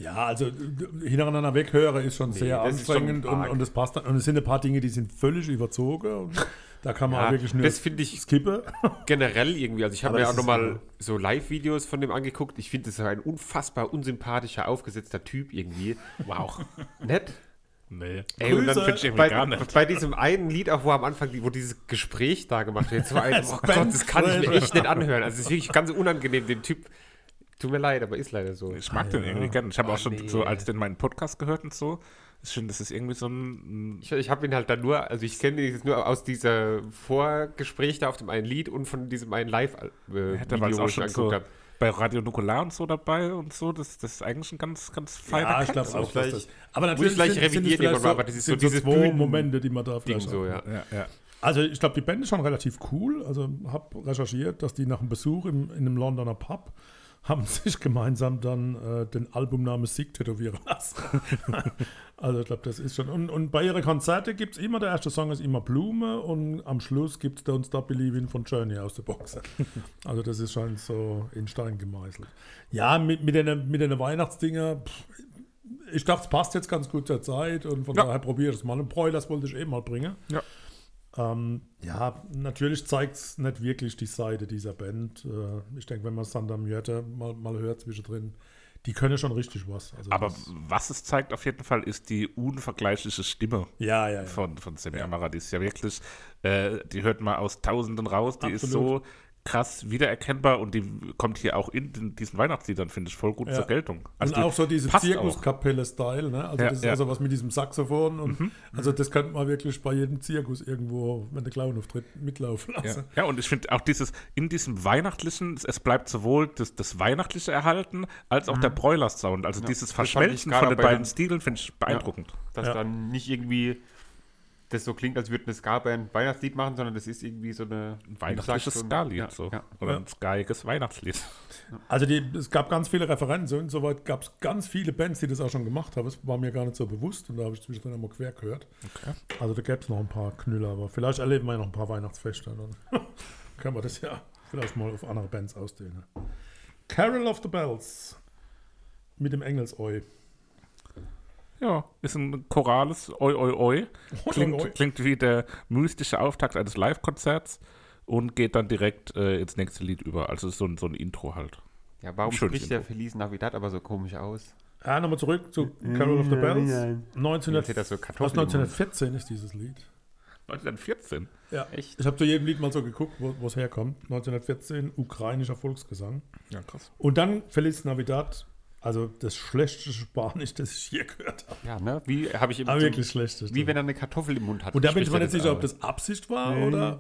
Ja, also hintereinander weghören ist schon sehr das ist schon anstrengend arg. und das passt dann. Und es sind ein paar Dinge, die sind völlig überzogen. Und da kann man Ja, auch wirklich nur das finde ich skippen. generell irgendwie. Also ich habe Aber mir auch das ist nochmal so Live-Videos von dem angeguckt. Ich finde, das ist ein unfassbar unsympathischer, aufgesetzter Typ irgendwie. Wow. Nett. Nee. Ey, und dann Grüße. Find ich irgendwie gar bei, nicht. bei diesem einen Lied auch, wo am Anfang, wo dieses Gespräch da gemacht wird, so ein, oh Spence Gott, das kann ich mir Fraser. echt nicht anhören. Also es ist wirklich ganz unangenehm, dem Typ. Tut mir leid, aber ist leider so. Ich mag den irgendwie gerne. Ich habe auch schon nee. so, als den meinen Podcast gehört und so, ist schon, das ist irgendwie so ein. Ich habe ihn halt dann nur, also ich kenne ihn jetzt nur aus dieser Vorgespräch da auf dem einen Lied und von diesem einen Der war Live-Video, jetzt wo auch ich schon angeguckt so habe. bei Radio Nukular und so dabei und so. Das ist eigentlich ein ganz, ganz feiner Ja, ich Kerl. glaube auch, gleich- dass das. Aber muss natürlich ich gleich sind es revidieren vielleicht irgendwann mal, aber das ist so sind dieses zwei Bühnen- Momente, die man da Ding vielleicht so, hat. ja. Ja. Also ich glaube, die Band ist schon relativ cool. Also habe recherchiert, dass die nach einem Besuch in einem Londoner Pub haben sich gemeinsam dann den Albumnamen Sick tätowieren lassen. Also ich glaube, das ist schon. Und bei ihren Konzerten gibt es immer, der erste Song ist immer Blume und am Schluss gibt es Don't Stop Believin' von Journey aus der Box. Also das ist schon so in Stein gemeißelt. Ja, mit den Weihnachtsdinger, ich dachte, es passt jetzt ganz gut zur Zeit und von Ja. daher probiere ich es mal. Und Broilers wollte ich mal bringen. Ja. Ja, natürlich zeigt es nicht wirklich die Seite dieser Band. Ich denke, wenn man Sander Mjörter mal hört zwischendrin, die können schon richtig was. Also Aber das, was es zeigt auf jeden Fall, ist die unvergleichliche Stimme ja. von Sammy Amara. Die ist ja wirklich, die hört man aus Tausenden raus. Die ist Absolut. so krass wiedererkennbar und die kommt hier auch in diesen Weihnachtsliedern, finde ich, voll gut Ja. zur Geltung. und die auch so diese passt auch. Zirkuskapelle-Style, ne? Also Ja, das ist ja. also was mit diesem Saxophon und also das könnte man wirklich bei jedem Zirkus irgendwo, wenn der Clown auftritt, mitlaufen Ja. lassen. Ja, und ich finde auch in diesem Weihnachtlichen, es bleibt sowohl das Weihnachtliche erhalten, als auch der Broilers-Sound. Also dieses das fand ich Verschmelzen gerade von den bei beiden den- Stilen finde ich beeindruckend. Dass Ja. dann nicht irgendwie das so klingt, als würde eine Ska-Band Weihnachtslied machen, sondern das ist irgendwie so eine Ein weihnachtliches so ein- Ska-Lied. ja, so. ja. Oder Ja. ein skaiges Weihnachtslied. Also es gab ganz viele Referenzen und soweit gab es ganz viele Bands, die das auch schon gemacht haben. Das war mir gar nicht so bewusst und da habe ich zwischendrin einmal quer gehört. Okay. Also da gäbe es noch ein paar Knüller, aber vielleicht erleben wir ja noch ein paar Weihnachtsfeste. Dann können wir das ja vielleicht mal auf andere Bands ausdehnen. Carol of the Bells mit dem Engelsoi. Ja, ist ein chorales Oi, Oi, Oi. Oi. Klingt wie der mystische Auftakt eines Live-Konzerts und geht dann direkt ins nächste Lied über. Also ist so ein Intro halt. Ja, warum Schönes spricht der Intro. Feliz Navidad aber so komisch aus? Ja, nochmal zurück zu Carol of the Bells. 1900, Jetzt hat er so aus Kartoffeln im Mund. 1914 ist dieses Lied. 1914. Ja. Echt? Ich habe zu jedem Lied mal so geguckt, wo es herkommt. 1914, ukrainischer Volksgesang. Ja, krass. Und dann Feliz Navidad, also das schlechteste Spanisch, das ich je gehört habe. Ja, ne? Wie habe ich eben Aber so- wirklich schlechteste. Wie wenn er eine Kartoffel im Mund hat. Und da bin ich spricht mir er nicht sicher, ob aus. das Absicht war oder.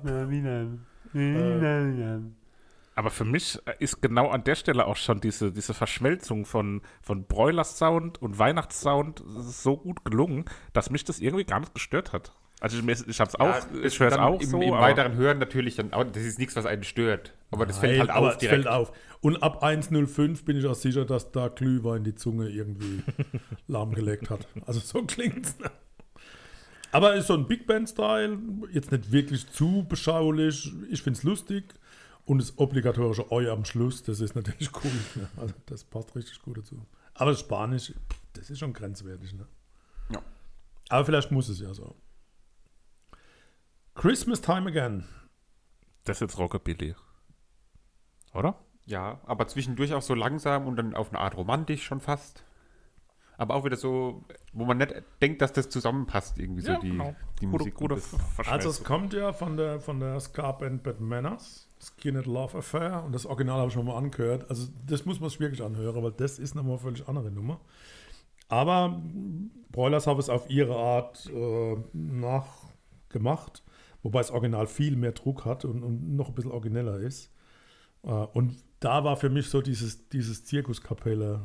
Aber für mich ist genau an der Stelle auch schon diese Verschmelzung von Broilers Sound und Weihnachtssound so gut gelungen, dass mich das irgendwie gar nicht gestört hat. Also ich habe es auch, ich höre es dann auch im, so. Im aber- weiteren Hören natürlich dann auch, das ist nichts, was einen stört. Aber das fällt Nein, halt aber auf es direkt. fällt auf. Und ab 1,05 bin ich auch sicher, dass da Glühwein die Zunge irgendwie lahmgelegt hat. Also so klingt's. Aber ist so ein Big Band-Style, jetzt nicht wirklich zu beschaulich. Ich finde es lustig. Und das obligatorische Oi am Schluss, das ist natürlich cool. Ne? Also das passt richtig gut dazu. Aber das Spanisch, das ist schon grenzwertig. Ne? Ja. Aber vielleicht muss es ja so. Christmas Time Again. Das ist jetzt Rockabilly. Oder? Ja, aber zwischendurch auch so langsam und dann auf eine Art romantisch schon fast. Aber auch wieder so, wo man nicht denkt, dass das zusammenpasst, irgendwie so die Musik. Gute und das- Also es kommt ja von der Ska-Band Bad Manners, Skin Love Affair, und das Original habe ich schon mal angehört. Also das muss man sich wirklich anhören, weil das ist nochmal eine völlig andere Nummer. Aber Broilers haben es auf ihre Art nachgemacht, wobei das Original viel mehr Druck hat und noch ein bisschen origineller ist. Und da war für mich so dieses Zirkuskapelle,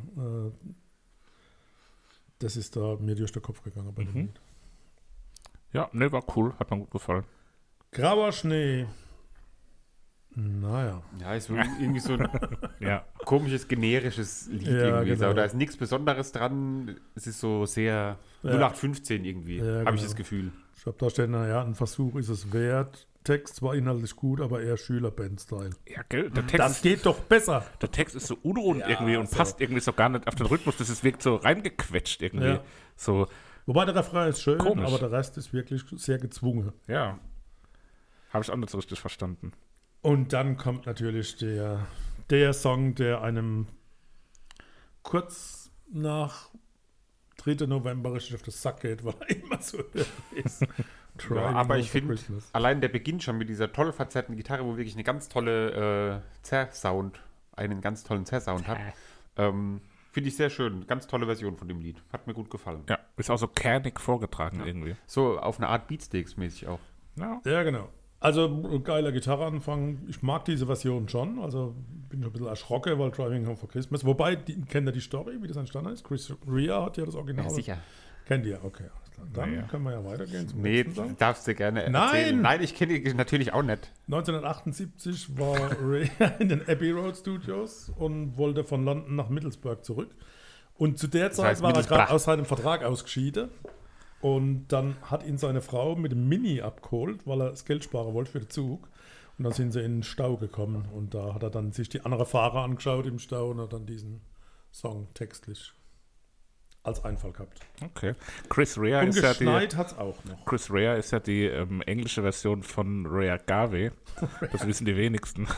das ist da mir durch den Kopf gegangen bei dem Lied. Ja, ne, war cool, hat mir gut gefallen. Grauer Schnee. Naja. Ja, ist so irgendwie so ein Ja, komisches, generisches Lied Ja, irgendwie. genau. So, da ist nichts Besonderes dran. Es ist so sehr Ja. 0815 irgendwie, Ja, habe ich genau. das Gefühl. Ich habe da stehen, naja, ein Versuch ist es wert. Text war inhaltlich gut, aber eher Schülerband-Style. Ja, gell? Das geht doch besser. Der Text ist so unrund Ja, irgendwie und so. passt irgendwie so gar nicht auf den Rhythmus. Das wirkt so reingequetscht irgendwie. Ja. So, Wobei der Refrain ist schön, Komisch. aber der Rest ist wirklich sehr gezwungen. ja. Habe ich auch nicht so richtig verstanden. Und dann kommt natürlich der Song, der einem kurz nach 3. November richtig auf den Sack geht, weil er immer so ist. Ja, aber Home ich for finde, Christmas. allein der Beginn schon mit dieser toll verzerrten Gitarre, wo wirklich eine ganz tolle einen ganz tollen Zerrsound hat, finde ich sehr schön. Ganz tolle Version von dem Lied. Hat mir gut gefallen. Ja, ist auch so kernig vorgetragen irgendwie. So auf eine Art Beatsteaks-mäßig auch. Ja. Ja, genau. Also geiler Gitarreanfang. Ich mag diese Version schon. Also bin schon ein bisschen erschrocken, weil Driving Home for Christmas. Wobei, kennt ihr die Story, wie das entstanden ist? Chris Rea hat ja das Original. Kennt ihr? Okay, alles klar. Dann Naja. können wir ja weitergehen zum Nee, nächsten Song. darfst du gerne Nein! erzählen. Nein, ich kenne die natürlich auch nicht. 1978 war Rea in den Abbey Road Studios und wollte von London nach Middlesbrough zurück. Und zu der Zeit heißt war er Middlesbrough. gerade aus seinem Vertrag ausgeschieden. Und dann hat ihn seine Frau mit dem Mini abgeholt, weil er das Geld sparen wollte für den Zug. Und dann sind sie in den Stau gekommen. Und da hat er dann sich die anderen Fahrer angeschaut im Stau und hat dann diesen Song textlich als Einfall gehabt. Okay. Chris Rea Und ist ja geschneit hat es auch noch. Chris Rea ist ja die englische Version von Rea Garvey. Das wissen die wenigsten.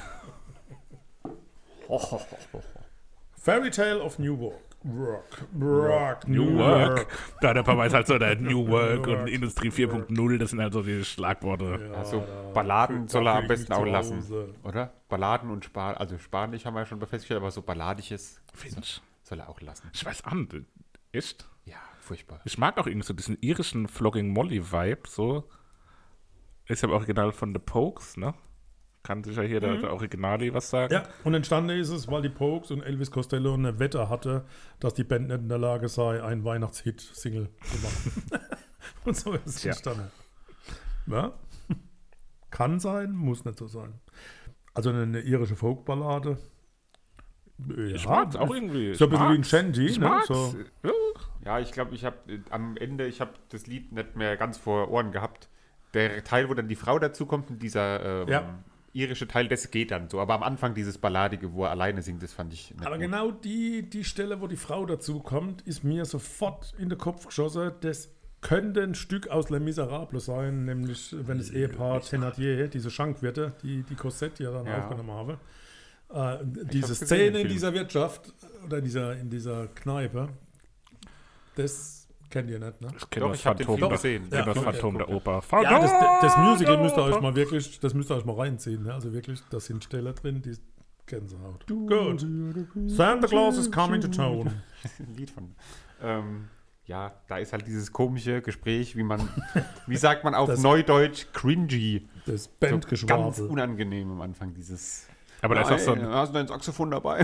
Fairy Tale of New Work. New Work. Da der Papa ist halt so der New Work New Work. und Industrie 4.0, das sind halt so die Schlagworte. Also da Balladen fühl- soll da er fühl am ich besten mich auch zu lassen, Hause. oder? Balladen und also Spanisch haben wir ja schon festgestellt, aber so Balladiges Finch. soll er auch lassen. Ich weiß an, echt? Ja, furchtbar. Ich mag auch irgendwie so diesen irischen Flogging Molly-Vibe, so. Ist ja im Original von The Pokes, ne? Kann sicher hier der Originali was sagen. Ja, und entstanden ist es, weil die Pokes und Elvis Costello eine Wette hatte, dass die Band nicht in der Lage sei, einen Weihnachtshit-Single zu machen. Und so ist es Tja. entstanden. Ja? Kann sein, muss nicht so sein. Also eine irische Folkballade. Ich mag's auch irgendwie. So ein bisschen wie ein mag's. Shanty. Ich Ne? mag's. So. Ja. Ja, ich glaube, ich habe am Ende, ich habe das Lied nicht mehr ganz vor Ohren gehabt. Der Teil, wo dann die Frau dazukommt und dieser Ja. irische Teil, das geht dann so. Aber am Anfang dieses Balladige, wo er alleine singt, das fand ich nicht Aber gut. genau die Stelle, wo die Frau dazu kommt, ist mir sofort in den Kopf geschossen. Das könnte ein Stück aus Les Miserables sein, nämlich wenn das Ehepaar Thénardier, diese Schankwirte, die Cosette ja dann Ja. aufgenommen habe, diese hab's gesehen, Szene den in Film. dieser Wirtschaft oder in dieser Kneipe, das kennt ihr nicht, ne? Ich kenne Doch, das ich habe den Phantom, Film der, gesehen. ich kenn das Ja, Phantom okay. der Oper. Ja, das Musical müsst ihr euch mal wirklich, das müsst ihr euch mal reinziehen, ne? Also wirklich, da sind Stellen drin, die Gänsehaut. Gut. Santa Claus is coming to town. Ein Lied von. Ja, da ist halt dieses komische Gespräch, wie sagt man auf Das- Neudeutsch, cringy. Das So ganz Bandgeschwafel. unangenehm am Anfang, dieses. Aber da ist auch so Nein, ein, hast du dein Saxophon dabei?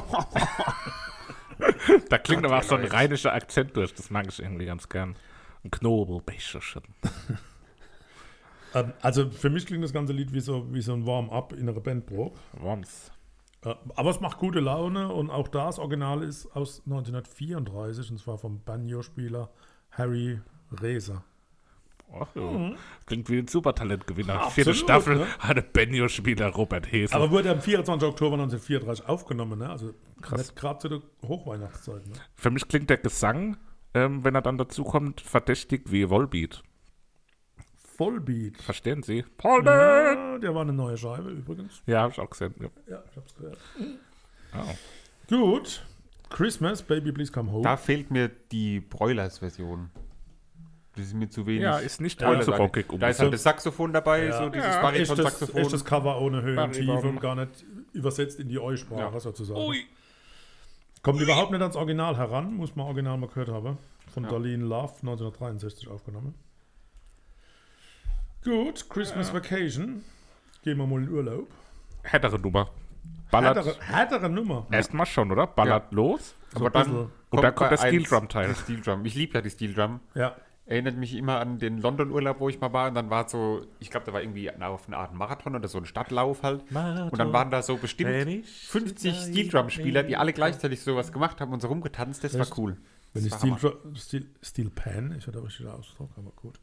da klingt aber auch so ein Leute. rheinischer Akzent durch. Das mag ich irgendwie ganz gern. Ein Knobelbecherchen. Also für mich klingt das ganze Lied wie so ein Warm-up in einer Bandprobe. Worms. Aber es macht gute Laune und auch das Original ist aus 1934 und zwar vom Banjo-Spieler Harry Reser. Ach, ja. Klingt wie ein Supertalentgewinner. Absolut, 4. Staffel ne? hatte Benjo-Spieler Robert Hesel. Aber wurde am 24. Oktober 1934 aufgenommen, ne? Also Krass. nicht gerade zu der Hochweihnachtszeit. Ne? Für mich klingt der Gesang, wenn er dann dazu kommt, verdächtig wie Volbeat. Vollbeat. Verstehen Sie? Ja, der war eine neue Scheibe übrigens. Ja, habe ich auch gesehen. Ja. Ja, ich hab's gehört. Oh. Gut. Christmas, Baby Please Come Home. Da fehlt mir die Broilers-Version. Das ist mir zu wenig. Ja, ist nicht Broiler, allzu sag ich. rockig. Da ist halt das Saxophon dabei, Ja. so dieses Ja. Bariton-Saxophon. Echtes Cover ohne Höhe und Tiefe Bariton. und gar nicht übersetzt in die Eu-Sprache Ja. sozusagen. Ui. Kommt überhaupt nicht ans Original heran, muss man original mal gehört haben. Von Ja. Darlene Love, 1963 aufgenommen. Gut, Christmas Vacation. Gehen wir mal in Urlaub. Härtere Nummer. Ballert Härtere Nummer. erstmal schon, oder? Ballert los. Aber ein dann bisschen. Und dann kommt bei der Steel Drum Teil. Die Steel Drum. Ich liebe ja die Steel Drum. Ja. Erinnert mich immer an den London-Urlaub, wo ich mal war. Und dann war so, ich glaube, da war irgendwie auf eine Art Marathon oder so ein Stadtlauf halt. Und dann waren da so bestimmt 50 Steel Drum-Spieler, die alle gleichzeitig sowas gemacht haben und so rumgetanzt. Das war Echt? cool. Wenn ich Das war Steel Pan, ich hatte richtig Ausdruck, aber gut.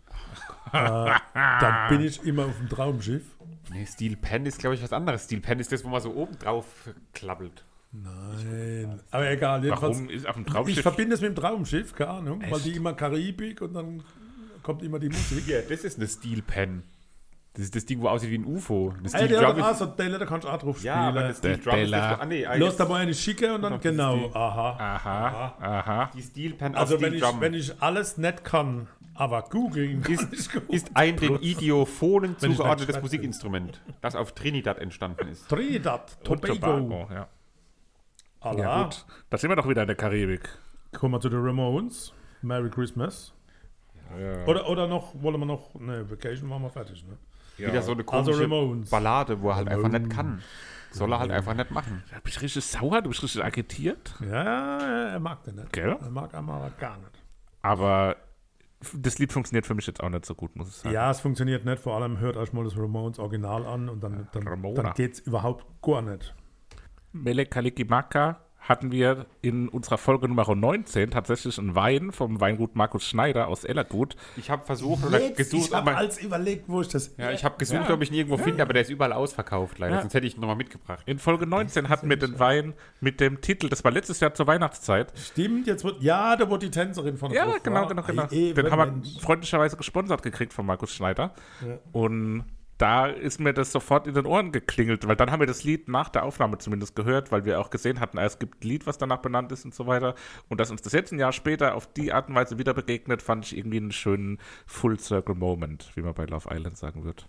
Dann bin ich immer auf dem Traumschiff. Nee, Steel Pen ist, glaube ich, was anderes. Steel Pen ist das, wo man so oben drauf klappelt. Nein. Aber egal, jedenfalls. Warum ist auf dem Ich Traumschiff? verbinde es mit dem Traumschiff, keine Ahnung, weil Echt? die immer Karibik und dann kommt immer die Musik. Ja, das ist eine Steel Pen. Das ist das Ding, wo aussieht wie ein UFO. Eine Ey, Steel der Drum hat auch ist, so Teile, da kannst du auch drauf spielen. ja, aber das Steel Drum ist das, nee, Los da mal eine schicke und dann, Das ist genau, die- aha. Aha. die Steel Pen Also aus wenn Steel ich, Drum wenn ich alles nicht kann, aber googeln kann ich gut. ist ein den Idiophonen Wenn ich zugeordnetes nicht Musikinstrument, das auf Trinidad entstanden ist. Trinidad, Und Tobago. Tobago, ja. Allah. Ja, gut. Da sind wir doch wieder in der Karibik. Kommen wir zu den Ramones. Merry Christmas. Ja. Oder noch, wollen wir noch, ne, Vacation waren wir fertig, ne? Wieder so eine Also komische Ramones. Ballade, wo er halt einfach nicht kann. Soll er halt einfach nicht machen. Du bist richtig sauer, du bist richtig agitiert. Ja, er mag den nicht. Gell? Er mag aber gar nicht. Aber das Lied funktioniert für mich jetzt auch nicht so gut, muss ich sagen. Ja, es funktioniert nicht. Vor allem hört euch mal das Ramones Original an und dann Ramona. geht's überhaupt gar nicht. Mele Kalikimaka hatten wir in unserer Folge Nummer 19 tatsächlich einen Wein vom Weingut Markus Schneider aus Ellergut. Ich habe versucht oder gesucht, ich habe aber alles überlegt, wo ich das... ja, ich habe gesucht, Ja. ob ich ihn irgendwo finde, aber der ist überall ausverkauft leider. Ja. Sonst hätte ich ihn nochmal mitgebracht. In Folge 19 hatten wir den Wein mit dem Titel, das war letztes Jahr zur Weihnachtszeit. Stimmt, jetzt wird... Ja, da wurde die Tänzerin von der Ja, Frau genau. Frau. Den haben wir Mensch. freundlicherweise gesponsert gekriegt von Markus Schneider. Ja. Und da ist mir das sofort in den Ohren geklingelt, weil dann haben wir das Lied nach der Aufnahme zumindest gehört, weil wir auch gesehen hatten, es gibt ein Lied, was danach benannt ist und so weiter. Und dass uns das jetzt ein Jahr später auf die Art und Weise wieder begegnet, fand ich irgendwie einen schönen Full-Circle-Moment, wie man bei Love Island sagen wird.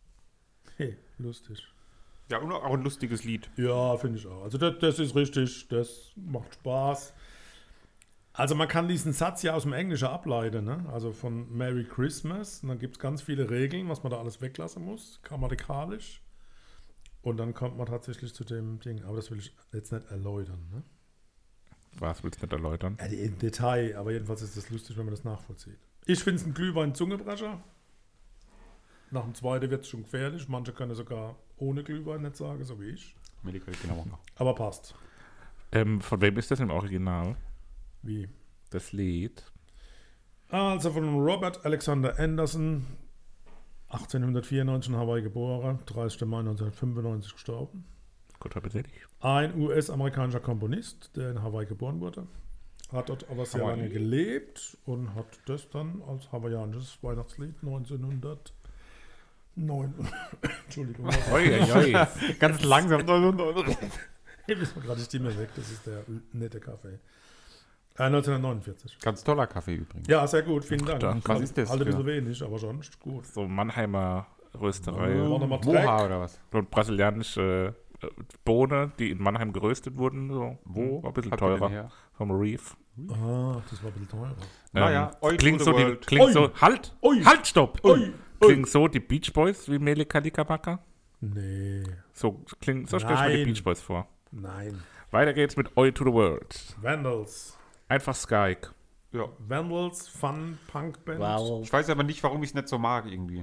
Hey, lustig. Ja, und auch ein lustiges Lied. Ja, finde ich auch. Also das ist richtig, das macht Spaß. Also man kann diesen Satz ja aus dem Englischen ableiten, ne? Also von Merry Christmas. Und dann gibt es ganz viele Regeln, was man da alles weglassen muss, grammatikalisch. Und dann kommt man tatsächlich zu dem Ding. Aber das will ich jetzt nicht erläutern. Ne? Was willst du nicht erläutern? Ja, im Detail, aber jedenfalls ist das lustig, wenn man das nachvollzieht. Ich finde es ein Glühwein-Zungebrecher. Nach dem zweiten wird es schon gefährlich. Manche können sogar ohne Glühwein nicht sagen, so wie ich. Genau. Aber passt. Von wem ist das im Original? Wie? Das Lied. Also von Robert Alexander Anderson, 1894 in Hawaii geboren, 30. Mai 1995 gestorben. Gut, Appetit. Ein US-amerikanischer Komponist, der in Hawaii geboren wurde. Hat dort aber sehr lange gelebt und hat das dann als hawaiianisches Weihnachtslied 1909. Entschuldigung. Ganz langsam. Jetzt ist mir gerade die Stimme weg, das ist der nette Kaffee. 1949. Ganz toller Kaffee übrigens. Ja, sehr gut, vielen Dank. Danke. Was ist das Halt ein für- bisschen wenig, aber sonst gut. So Mannheimer Rösterei. War nochmal Moha Dreck. oder was? Und brasilianische Bohnen, die in Mannheim geröstet wurden. So. Wo? War ein bisschen Habt ihr den teurer. her? Vom Reef. Ah, das war ein bisschen teurer. Naja, oi klingt to so, the world. klingt so, halt, Ui. halt, stopp. Ui. Klingt so die Beach Boys wie Mele Kalikimaka? Nee, So stelle ich mir die Nein. Beach Boys vor. nein. Weiter geht's mit Oi to the World. Vandals. Einfach Skyke. Ja. Vandals, Fun, Punk-Band. Ich weiß aber nicht, warum ich es nicht so mag irgendwie.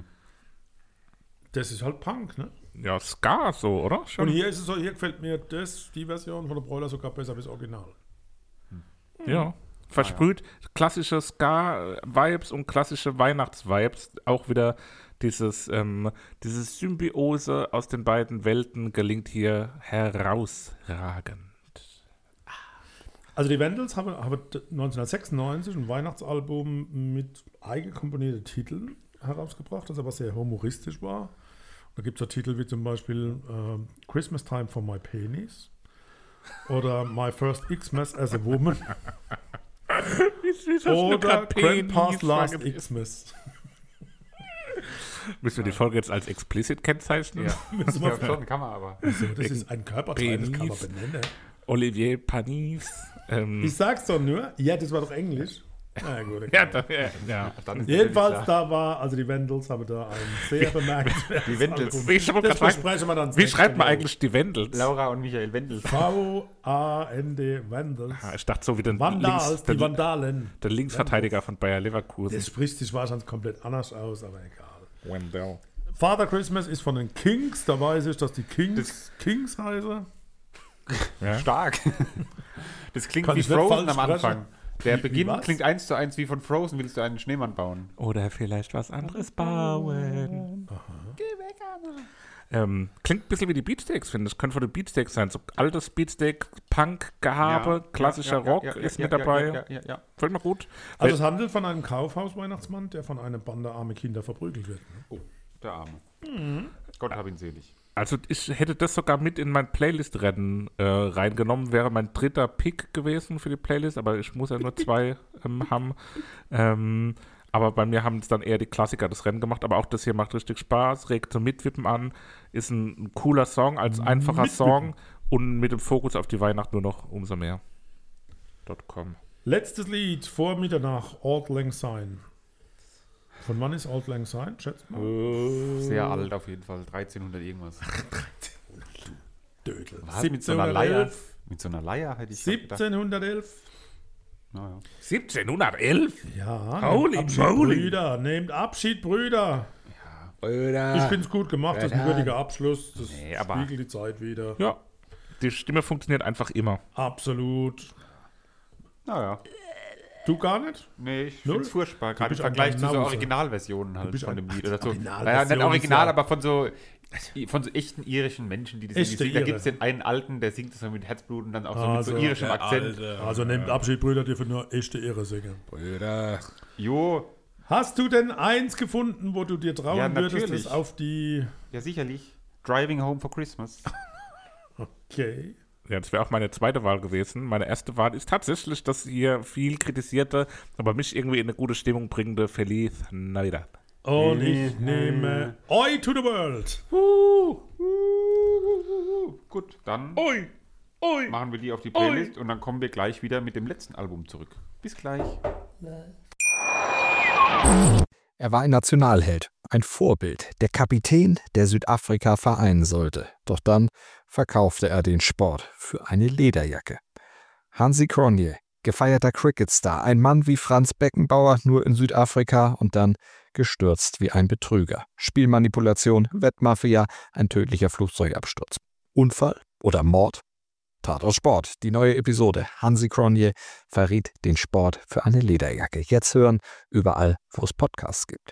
Das ist halt Punk, ne? Ja, Ska so, oder? Und Schon. hier ist es so, hier gefällt mir die Version von der Broiler sogar besser als das Original. Ja. Versprüht klassische Ska-Vibes und klassische Weihnachts-Vibes. Auch wieder diese Symbiose aus den beiden Welten gelingt hier herausragend. Also die Vandals haben 1996 ein Weihnachtsalbum mit eigenkomponierten Titeln herausgebracht, das aber sehr humoristisch war. Da gibt es ja Titel wie zum Beispiel Christmas Time for My Penis oder My First Xmas as a Woman oder Grandpa's Last Xmas. Müssen wir die Folge jetzt als explicit kennzeichnen? Ja, Müssen wir- ja schon, kann man aber. Also, das ist ein Körperteil, das kann man Penis. benennen. Olivier Panis. Ich sag's doch nur, ja, das war doch Englisch. Na gut, okay. Ja. Dann ist Jedenfalls, natürlich klar. da war, also die Vandals haben da ein sehr bemerkenswertes Die Vandals. Album. Ich wollte Das gerade sagen, besprechen wir dann. wie schreibt man eigentlich die Wendels? Laura und Michael Wendel. V-A-N-D, Vandals. Ah, ich dachte so wie den, Vandals, die der Vandalen. Linksverteidiger von Bayer Leverkusen. Das spricht sich wahrscheinlich komplett anders aus, aber egal. Wendell. Father Christmas ist von den Kings, da weiß ich, dass die Kings heißen. Ja. Stark. Das klingt Kann wie ich nicht Frozen falsch am sprechen. Anfang. Der Wie Beginn was? klingt 1:1 wie von Frozen. Willst du einen Schneemann bauen? Oder vielleicht was anderes bauen. Klingt ein bisschen wie die Beatsteaks, finde ich. Könnte von den Beatsteaks sein. So altes Beatsteak, Punk, Gehabe, klassischer Rock ist mit dabei. Ja. Fällt mir gut. Also es handelt von einem Kaufhaus-Weihnachtsmann, der von einem Bande arme Kinder verprügelt wird. Ne? Oh, der Arme. Gott hab ihn selig. Also ich hätte das sogar mit in mein Playlist-Rennen reingenommen. Wäre mein dritter Pick gewesen für die Playlist, aber ich muss ja nur 2 haben. Aber bei mir haben es dann eher die Klassiker das Rennen gemacht. Aber auch das hier macht richtig Spaß, regt zum Mitwippen an, ist ein cooler Song als einfacher Song und mit dem Fokus auf die Weihnacht nur noch umso mehr. .com. Letztes Lied vor Mitternacht, Auld Lang Syne. Von wann ist Auld Lang Syne? Schätzt mal. Sehr alt auf jeden Fall. 1300 irgendwas. Dödel. Was? Mit so einer Leier? Mit so einer Leier hätte ich gedacht. 1711. Naja. 1711? Ja, Holy nehmt Abschied, moly. Brüder. Nehmt Abschied, Brüder. Brüder. Ich finde es gut gemacht, das ist ein würdiger Abschluss. Das Nee, aber- spiegelt die Zeit wieder. Ja, die Stimme funktioniert einfach immer. Absolut. Naja. Du gar nicht? Nee, ich Null? finde es furchtbar. Gerade im bist Vergleich ein zu so Banause. Originalversionen halt bist von ein- dem Lied oder so. Originalversion Naja, nicht ist original, ja- aber von so echten irischen Menschen, die das Echte irgendwie singen. Da Ire. gibt es den einen Alten, der singt das so mit Herzblut und dann auch so mit so irischem Akzent. Also nehmt Abschied, Brüder, die für nur echte Irre singen. Brüder. Jo, Hast du denn eins gefunden, wo du dir trauen Ja, würdest, natürlich. das auf die... ja sicherlich. Driving Home for Christmas. Okay. Ja, das wäre auch meine zweite Wahl gewesen. Meine erste Wahl ist tatsächlich das hier viel kritisierte, aber mich irgendwie in eine gute Stimmung bringende Feliz Navidad. Und ich nehme Oi to the World. Gut, dann Ui! Ui! machen wir die auf die Playlist und dann kommen wir gleich wieder mit dem letzten Album zurück. Bis gleich. Er war ein Nationalheld, ein Vorbild, der Kapitän, der Südafrika vereinen sollte. Doch dann verkaufte er den Sport für eine Lederjacke. Hansi Cronje, gefeierter Cricketstar, ein Mann wie Franz Beckenbauer, nur in Südafrika und dann gestürzt wie ein Betrüger. Spielmanipulation, Wettmafia, ein tödlicher Flugzeugabsturz. Unfall oder Mord? Tatort Sport, die neue Episode. Hansi Cronje verriet den Sport für eine Lederjacke. Jetzt hören, überall, wo es Podcasts gibt.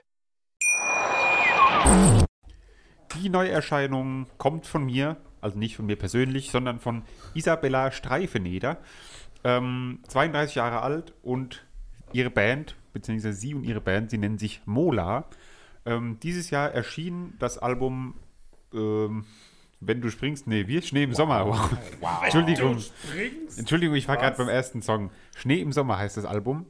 Die Neuerscheinung kommt von mir, also nicht von mir persönlich, sondern von Isabella Streifeneder. 32 Jahre alt und ihre Band, beziehungsweise sie und ihre Band, sie nennen sich Mola. Dieses Jahr erschien das Album Wenn du springst, Schnee im Sommer. Wow. Entschuldigung, ich war gerade beim ersten Song. Schnee im Sommer heißt das Album.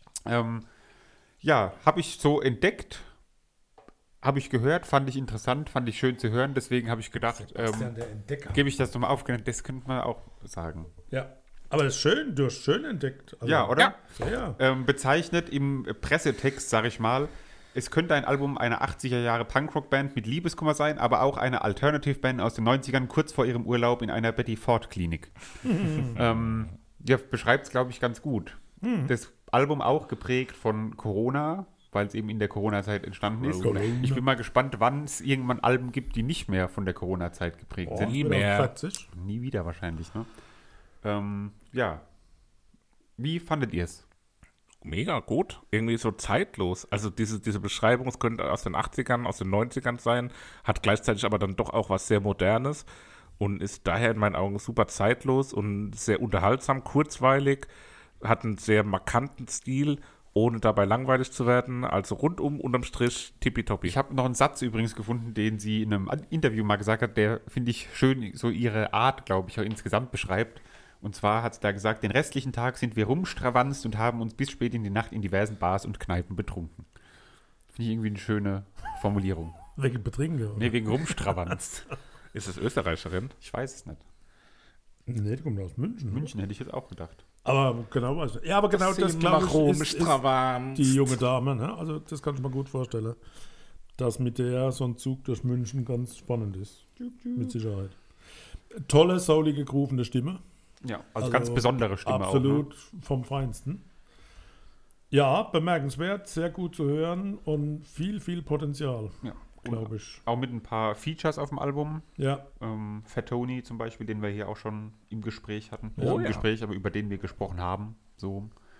Ja, habe ich so entdeckt, habe ich gehört, fand ich interessant, fand ich schön zu hören. Deswegen habe ich gedacht, Der Entdecker. gebe ich das nochmal auf. Das könnte man auch sagen. Ja. Aber das ist schön, du hast schön entdeckt. Also, Ja, oder? Ja. Bezeichnet im Pressetext, sage ich mal, es könnte ein Album einer 80er Jahre Punkrock-Band mit Liebeskummer sein, aber auch eine Alternative-Band aus den 90ern, kurz vor ihrem Urlaub in einer Betty-Ford-Klinik. Ja, beschreibt es, glaube ich, ganz gut. Das Album auch geprägt von Corona, weil es eben in der Corona-Zeit entstanden ist. Corona. Ich bin mal gespannt, wann es irgendwann Alben gibt, die nicht mehr von der Corona-Zeit geprägt sind. nie mehr. 40. Nie wieder wahrscheinlich, ne? Ja. Wie fandet ihr es? Mega gut. Irgendwie so zeitlos. Also diese Beschreibung, es könnte aus den 80ern, aus den 90ern sein, hat gleichzeitig aber dann doch auch was sehr Modernes und ist daher in meinen Augen super zeitlos und sehr unterhaltsam, kurzweilig, hat einen sehr markanten Stil, ohne dabei langweilig zu werden. Also rundum, unterm Strich, tippitoppi. Ich habe noch einen Satz übrigens gefunden, den sie in einem Interview mal gesagt hat, der, finde ich, schön so ihre Art, glaube ich, auch insgesamt beschreibt. Und zwar hat sie da gesagt, den restlichen Tag sind wir rumstravanzt und haben uns bis spät in die Nacht in diversen Bars und Kneipen betrunken. Finde ich irgendwie eine schöne Formulierung. Wegen Betrinken. Nee, wegen rumstravanzt. Ist es Österreicherin? Ich weiß es nicht. Nee, die kommt aus München. München hätte ich jetzt auch gedacht. Aber genau weiß ich. Ja, aber genau das, glaube ich, ist die junge Dame. Ne? Also das kann ich mir gut vorstellen, dass mit der so ein Zug durch München ganz spannend ist. Mit Sicherheit. Tolle, soulige, groovende Stimme. Ja, also ganz besondere Stimme absolut auch. Ne? vom Feinsten. Ja, bemerkenswert, sehr gut zu hören und viel, viel Potenzial, Ja. glaube ich. Auch mit ein paar Features auf dem Album. Ja, Fat Tony zum Beispiel, den wir hier auch schon im Gespräch hatten. Oh, Im ja. Gespräch, aber über den wir gesprochen haben. So.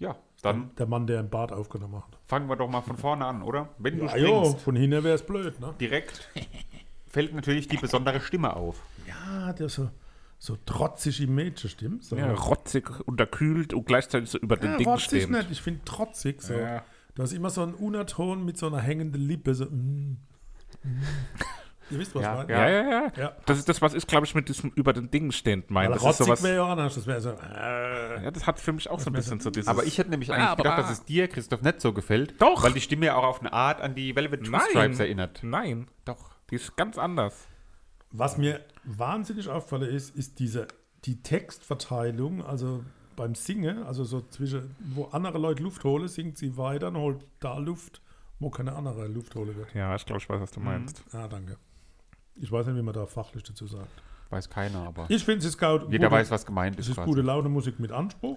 Ja, dann Der Mann, der im Bad aufgenommen hat. fangen wir doch mal von vorne an, oder? Wenn du Ja, jo, springst, von hinten wäre es blöd, ne? direkt fällt natürlich die besondere Stimme auf. Ja, der so trotzig im Mädchen, stimmt? So. Ja, rotzig, unterkühlt und gleichzeitig so über den Ja, Dingen trotzig stehend. nicht, ich finde trotzig so. Ja. Da ist immer so ein Unterton mit so einer hängenden Lippe, so Ihr wisst, was Ja, ich meine? Ja. Ja. Das ist das, was ich, glaube ich, mit diesem über den Dingen stehend meine. Weil Das ist rotzig sowas. wäre ja anders, das wäre so, Ja, das hat für mich auch so ein bisschen so dieses. Aber ich hätte nämlich eigentlich gedacht, dass es dir, Christoph, nicht so gefällt. Doch. Weil die Stimme ja auch auf eine Art an die Velvet Two Stripes erinnert. Nein, doch. Die ist ganz anders. Was mir wahnsinnig auffällt ist die Textverteilung, also beim Singen, also so zwischen, wo andere Leute Luft holen, singt sie weiter und holt da Luft, wo keine andere Luft holen wird. Ja, ich glaube, ich weiß, was du meinst. Ah, danke. Ich weiß nicht, wie man da fachlich dazu sagt. Weiß keiner, aber Ich finde es gut. jeder weiß, was gemeint Es ist. ist quasi. gute Laune Musik mit Anspruch.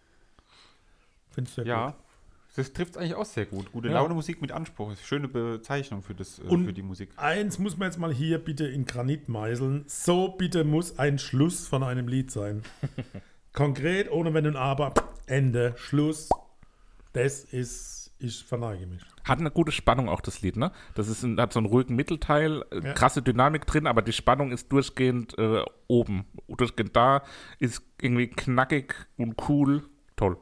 Finde es sehr Ja, gut. das trifft es eigentlich auch sehr gut. Gute Ja. Laune Musik mit Anspruch. Ist eine schöne Bezeichnung für, Und- für die Musik. Eins muss man jetzt mal hier bitte in Granit meißeln. So bitte muss ein Schluss von einem Lied sein. Konkret, ohne Wenn und Aber. Ende, Schluss. Das ist, ich verneige mich. Hat eine gute Spannung auch, das Lied, ne? Das ist hat so einen ruhigen Mittelteil, Ja. krasse Dynamik drin, aber die Spannung ist durchgehend oben. Durchgehend da, ist irgendwie knackig und cool. Toll.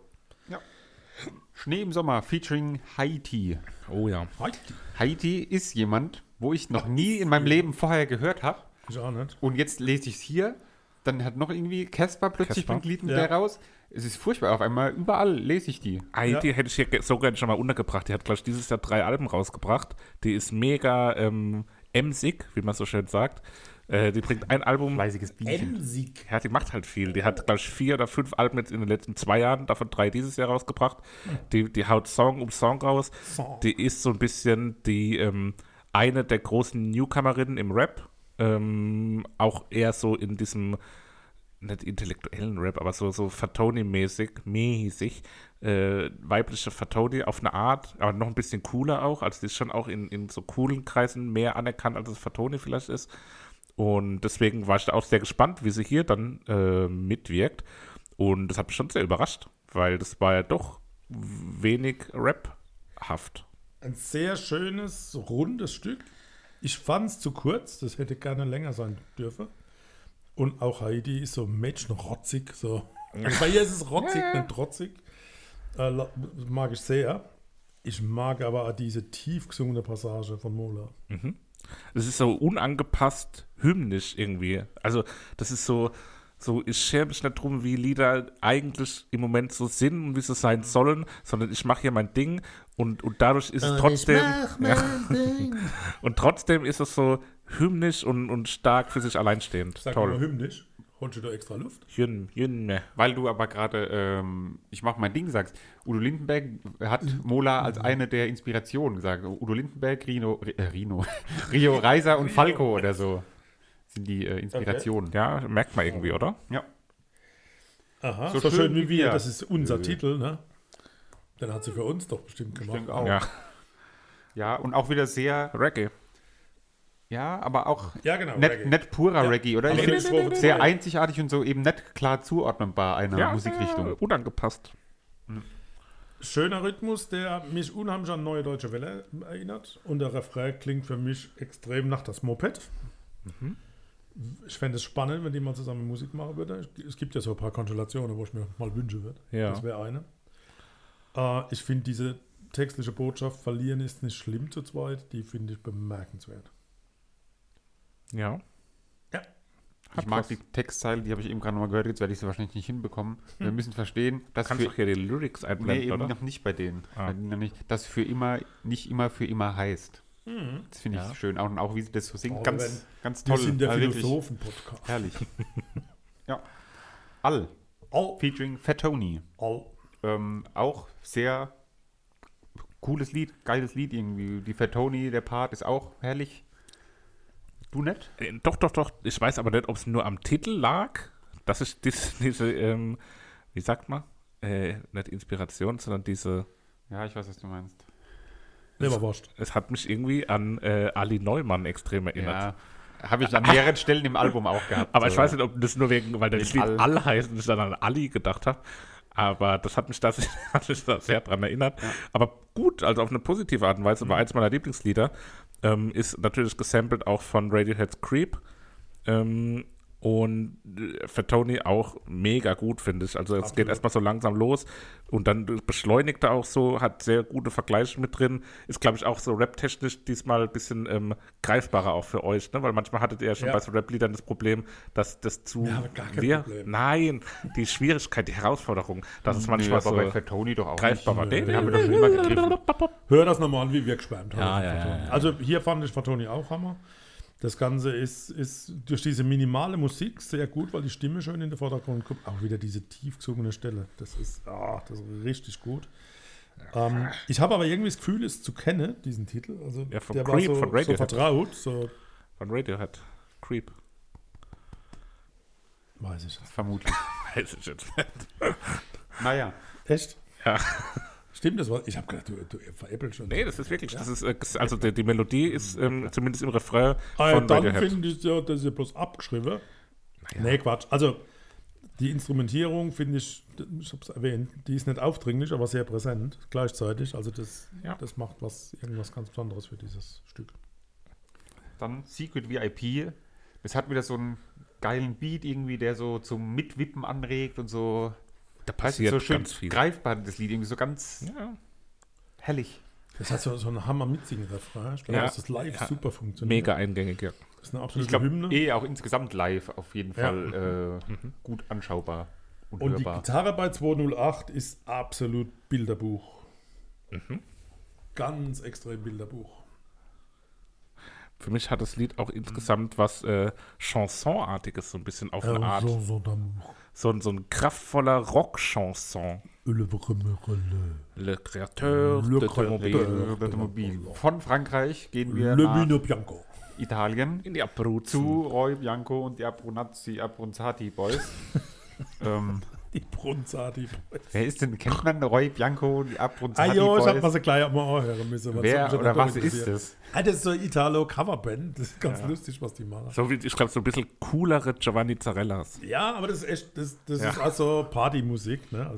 Schnee im Sommer featuring Haiti. Oh ja. Haiti ist jemand, wo ich noch nie in meinem Leben vorher gehört habe. Ich auch nicht. Und jetzt lese ich es hier. Dann hat noch irgendwie Casper plötzlich Casper? bringt Lied mit Ja. der raus. Es ist furchtbar. Auf einmal überall lese ich die. Heidi hätte ich hier so gerne schon mal untergebracht. Die hat, glaube ich, dieses Jahr 3 Alben rausgebracht. Die ist mega emsig, wie man so schön sagt. Die bringt ein Album. Fleißiges Bienchen. Emsig. Ja, die macht halt viel. Die hat, glaube ich, 4 oder 5 Alben jetzt in den letzten 2 Jahren, davon 3 dieses Jahr rausgebracht. Die haut Song um Song raus. Song. Die ist so ein bisschen die eine der großen Newcomerinnen im Rap. Auch eher so in diesem, nicht intellektuellen Rap, aber so Fatoni-mäßig, weibliche Fatoni auf eine Art, aber noch ein bisschen cooler auch. Also die ist schon auch in so coolen Kreisen mehr anerkannt, als es Fatoni vielleicht ist. Und deswegen war ich da auch sehr gespannt, wie sie hier dann mitwirkt. Und das hat mich schon sehr überrascht, weil das war ja doch wenig Rap-haft. Ein sehr schönes, rundes Stück. Ich fand es zu kurz, das hätte gerne länger sein dürfen. Und auch Heidi ist so mädchenrotzig. So. Also bei ihr ist es rotzig, nicht trotzig. Mag ich sehr. Ich mag aber auch diese tief gesungene Passage von Mola. Es ist so unangepasst hymnisch irgendwie. Also das ist so ich schere mich nicht drum, wie Lieder eigentlich im Moment so sind und wie sie sein sollen, sondern ich mache hier mein Ding und dadurch ist es trotzdem und trotzdem ist es so hymnisch und stark für sich alleinstehend. Sag mal Toll. hymnisch. Holst du da extra Luft? Jünne. Weil du aber gerade, ich mache mein Ding sagst, Udo Lindenberg hat Mola als eine der Inspirationen gesagt. Udo Lindenberg, Rio Reiser und Falco oder so sind die Inspirationen. Ja, merkt man irgendwie, oder? Ja. Aha, So so, schön schön wie wie wir. wir. Das ist unser Titel, ne? Den hat sie für uns doch bestimmt gemacht. denke auch. Ja, Ja, und auch wieder sehr, Reggae. ja, aber auch Ja, genau. Reggae. nicht purer Ja. Reggae, oder? Aber Ich nee, finde nee, nee, es sehr nee. einzigartig und so eben nicht klar zuordnenbar einer Musikrichtung. Unangepasst. Schöner Rhythmus, der mich unheimlich an Neue Deutsche Welle erinnert. Und der Refrain klingt für mich extrem nach das Moped. Ich fände es spannend, wenn die mal zusammen Musik machen würden. Es gibt ja so ein paar Konstellationen, wo ich mir mal wünschen würde. Ja. Das wäre eine. Ich finde diese textliche Botschaft, verlieren ist nicht schlimm zu zweit, die finde ich bemerkenswert. Ja. Ich mag die Textzeile, die habe ich eben gerade nochmal gehört, jetzt werde ich sie wahrscheinlich nicht hinbekommen. Wir müssen verstehen, dass Kannst für doch hier die Lyrics nee, einblenden, eben oder? noch nicht bei denen. Ah. Bei denen noch nicht, dass für immer, nicht immer für immer heißt. Das finde ich Ja. schön. Auch wie sie das so singt, Oh, ganz, ganz Wir toll. sind der Also wirklich Philosophen-Podcast. herrlich. Ja. All, All, featuring Fatoni. all. Auch sehr cooles Lied, geiles Lied irgendwie. Die Fatoni, der Part ist auch herrlich. Du nicht? Doch. Ich weiß aber nicht, ob es nur am Titel lag. Das ist diese wie sagt man? Nicht Inspiration, sondern diese. Ja, ich weiß, was du meinst. Leberwurst. Es hat mich irgendwie an Ali Neumann extrem erinnert. Ja, habe ich an mehreren Stellen im Album auch gehabt. Aber ich So. weiß nicht, ob das nur weil das Wegen Lied All. All heißt und ich dann an Ali gedacht habe. Aber das hat mich da sehr dran erinnert. Ja. Aber gut, also auf eine positive Art und Weise, war eins meiner Lieblingslieder. Ist natürlich gesampelt auch von Radiohead's Creep. Und für Tony auch mega gut, finde ich. Also es geht erstmal so langsam los und dann beschleunigt er auch so, hat sehr gute Vergleiche mit drin. Ist, glaube ich, auch so rap-technisch diesmal ein bisschen greifbarer auch für euch, ne? Weil manchmal hattet ihr ja schon bei so Rap-Liedern das Problem, dass das zu... Ja, gar kein Problem. Nein, die Schwierigkeit, die Herausforderung, dass es manchmal so bei Tony doch auch greifbarer. nicht. Den haben wir doch schon immer gegriffen. Hör das nochmal an, wie wir geschwärmt haben. Ja. Also hier fand ich Fatoni auch Hammer. Das Ganze ist durch diese minimale Musik sehr gut, weil die Stimme schön in den Vordergrund kommt. Auch wieder diese tief gesungene Stelle. Das ist richtig gut. Ich habe aber irgendwie das Gefühl, es zu kennen, diesen Titel. Also Ja, von der Creep, war von so Radiohead. vertraut. So, Von Radiohead. Creep. weiß ich. Vermutlich. Weiß ich jetzt nicht. Naja. Echt? Ja. Stimmt das? Ich habe gedacht, du veräppelst schon. Nee, das ist wirklich, das ist, also die Melodie ist zumindest im Refrain Dann von Radiohead. finde ich ja, das ist ja bloß abgeschrieben. Nee, Quatsch. Also, die Instrumentierung finde ich habe es erwähnt, die ist nicht aufdringlich, aber sehr präsent gleichzeitig. Also, das macht irgendwas ganz Besonderes für dieses Stück. Dann Secret VIP. Es hat wieder so einen geilen Beat irgendwie, der so zum Mitwippen anregt und so. Da passiert so schön ganz viel. greifbar, das Lied, irgendwie so ganz hellig. Das hat so einen hammermitzigen Refrain. Ich glaube, dass das live super funktioniert. Mega eingängig, ja. Das ist eine Ich absolute glaube, Hymne. auch insgesamt live auf jeden Fall gut anschaubar und Und die hörbar. Gitarre bei 208 ist absolut Bilderbuch. Ganz extrem Bilderbuch. Für mich hat das Lied auch insgesamt was Chansonartiges, so ein bisschen auf eine Art. So ein kraftvoller Rock-Chanson. Le Créateur Le de Créateur. Automobile. Von Frankreich gehen wir Le nach Vino Bianco. Italien In die Abruzzen. zu Roy Bianco und die Abruzzati Boys. Die Brunzati. Wer ist denn, kennt man Roy Bianco und die Abruzzati Ich habe Boys? mir sie gleich mal anhören müssen. Wer oder was ist das? Das ist so eine Italo-Coverband. Das ist ganz lustig, was die machen. So wie, ich glaube, so ein bisschen coolere Giovanni Zarellas. Ja, aber das ist echt, das ist also Partymusik. Ne?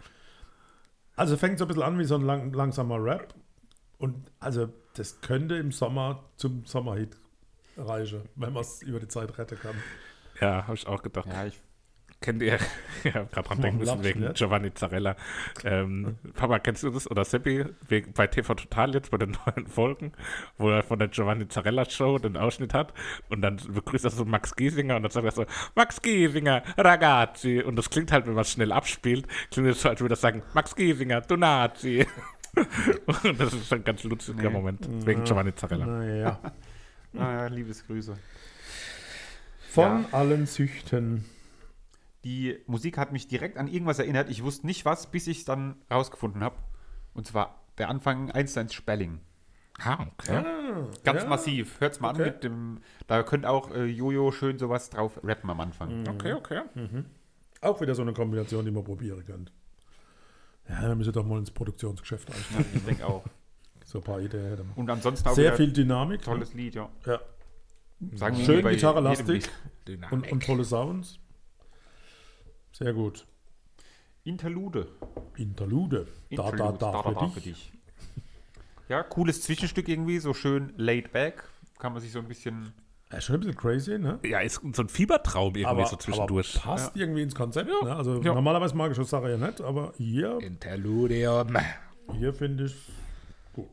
Also fängt so ein bisschen an wie so ein langsamer Rap. Und also das könnte im Sommer zum Sommerhit reichen, wenn man es über die Zeit retten kann. Ja, habe ich auch gedacht. Ja, ich Kennt ihr, ich habe gerade dran denken müssen, wegen Giovanni Zarella. Papa, kennst du das? Oder Seppi, bei TV Total jetzt bei den neuen Folgen, wo er von der Giovanni Zarella Show den Ausschnitt hat und dann begrüßt er so Max Giesinger und dann sagt er so, Max Giesinger, ragazzi. Und das klingt halt, wenn man es schnell abspielt, klingt es so, als würde er sagen, Max Giesinger, du Nazi. Und das ist ein ganz lustiger Moment, wegen Giovanni Zarella. Naja. Liebesgrüße. Von allen Süchten. Die Musik hat mich direkt an irgendwas erinnert. Ich wusste nicht was, bis ich es dann rausgefunden habe. Und zwar der Anfang Einsteins Spelling. Ah, okay. Ganz massiv. Hört's mal an mit dem. Da könnte auch Jojo schön sowas drauf rappen am Anfang. Okay. Auch wieder so eine Kombination, die man probieren könnt. Ja, dann müssen wir doch mal ins Produktionsgeschäft einsteigen. Ich denke auch. So ein paar Ideen hätte man. Und ansonsten auch Sehr wieder viel Dynamik. tolles Lied, ja. Ja. Sagen wir Schön bei gitarrelastig jedem Lied. und tolle Sounds. Sehr gut. Interlude. Interlude. Da für dich. Ja, cooles Zwischenstück irgendwie, so schön laid back. Kann man sich so ein bisschen. Ja, schon ein bisschen crazy, ne? Ja, ist so ein Fiebertraum irgendwie so zwischendurch. Aber passt irgendwie ins Konzept. Ne? Also normalerweise mag ich das Sache ja nicht, aber hier Interludium. finde ich gut.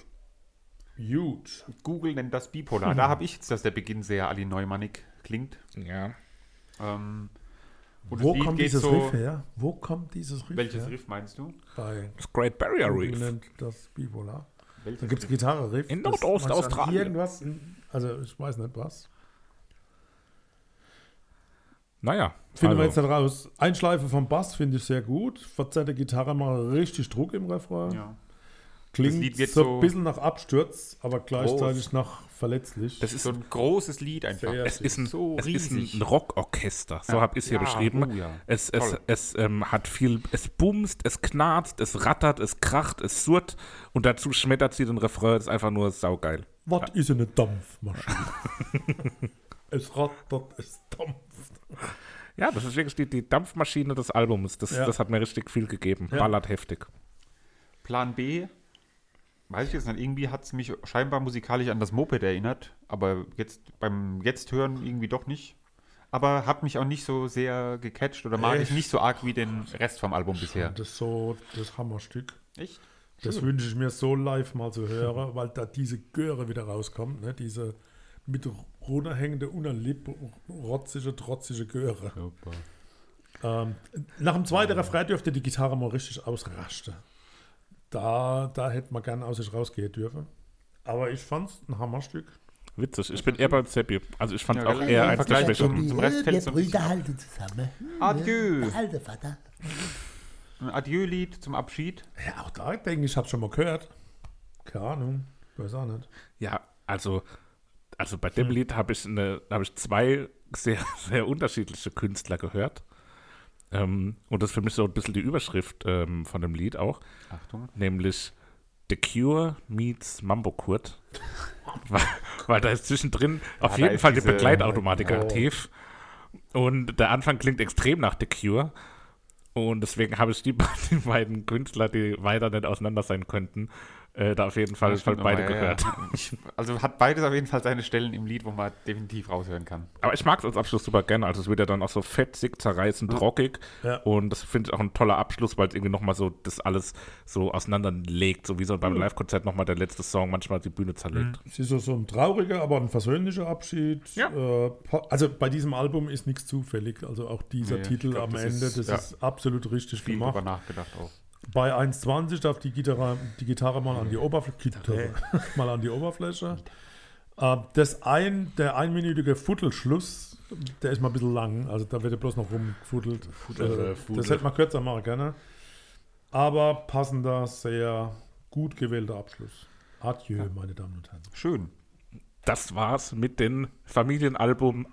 Gut. Google nennt das bipolar. Da habe ich jetzt, dass der Beginn sehr Ali Neumannig klingt. Ja. Und Wo das Lied kommt geht dieses so, Riff her? Wo kommt dieses Riff Welches her? Riff meinst du? Bei Das Great Barrier Google Reef. nennt das Bipolar. Welches Da gibt es Riff? Gitarre-Riff. In das Nordostaustralien. meinst du irgendwas, also ich weiß nicht was. Naja. Finden wir jetzt nicht raus. Einschleife vom Bass finde ich sehr gut. Verzerrte Gitarre mal richtig Druck im Refrain. Ja. Klingt Das Lied wird so so ein bisschen nach Absturz, aber gleichzeitig nach verletzlich. Das ist So ein großes Lied einfach. Sehr- Es ist ein, so es ist riesig. ein Rockorchester, so habe ich es hier beschrieben. Oh ja. Es Toll. hat viel, es bumst, es knarzt, es rattert, es kracht, es surrt und dazu schmettert sie den Refrain, das ist einfach nur saugeil. Was ist eine Dampfmaschine? Es rattert, es dampft. Ja, das ist wirklich die Dampfmaschine des Albums. Das hat mir richtig viel gegeben. Ja. Ballert heftig. Plan B, weiß ich jetzt nicht, irgendwie hat es mich scheinbar musikalisch an das Moped erinnert, aber jetzt beim Jetzt-Hören irgendwie doch nicht. Aber hat mich auch nicht so sehr gecatcht oder mag ich Echt? nicht so arg wie den Rest vom Album bisher. Das ist so das Hammerstück. Echt? Das wünsche ich mir so live mal zu hören, weil da diese Göre wieder rauskommt, ne? Diese mit runterhängende, unerlebt rotzige, trotzige Göre. Nach dem zweiten Refrain dürfte die Gitarre mal richtig ausrasten. Da hätte man gerne aus sich rausgehen dürfen. Aber ich fand es ein Hammerstück. Witzig. Ich bin eher beim Seppi. Also ich fand Ja, auch im eher eins der Vergleich Schwächeren. zum Rest fällt es so ein bisschen ab. halten zusammen. Adieu. Der alte Vater. Ein Adieu-Lied zum Abschied. Ja, auch da denke ich, habe schon mal gehört. Keine Ahnung, weiß auch nicht. Ja, also bei dem Lied habe ich zwei sehr, sehr unterschiedliche Künstler gehört. Und das ist für mich so ein bisschen die Überschrift von dem Lied auch. Achtung. Nämlich The Cure meets Mambo Kurt. weil da ist zwischendrin auf da jeden ist Fall die diese- Begleitautomatik aktiv. Und der Anfang klingt extrem nach The Cure. Und deswegen habe ich die beiden Künstler, die weiter nicht auseinander sein könnten, da auf jeden Fall Stimmt, beide aber gehört. Also hat beides auf jeden Fall seine Stellen im Lied, wo man definitiv raushören kann. Aber ich mag es als Abschluss super gerne. Also es wird ja dann auch so fetzig, zerreißend, rockig. Ja. Und das finde ich auch ein toller Abschluss, weil es irgendwie nochmal so das alles so auseinanderlegt. So wie so beim Live-Konzert nochmal der letzte Song manchmal die Bühne zerlegt. Es ist so ein trauriger, aber ein versöhnlicher Abschied. Ja. Also bei diesem Album ist nichts zufällig. Also auch dieser Nee, Titel ich glaub, am das Ende, ist, das ja, ist absolut richtig Viel gemacht. drüber nachgedacht auch. Bei 1,20 darf die Gitarre mal an die Oberfläche. Mal an die Oberfläche. Der einminütige Futtelschluss, der ist mal ein bisschen lang. Also da wird ja bloß noch rumgefuddelt. Das hätte man kürzer machen können. Aber passender, sehr gut gewählter Abschluss. Adieu, meine Damen und Herren. Schön. Das war's mit den Familienalben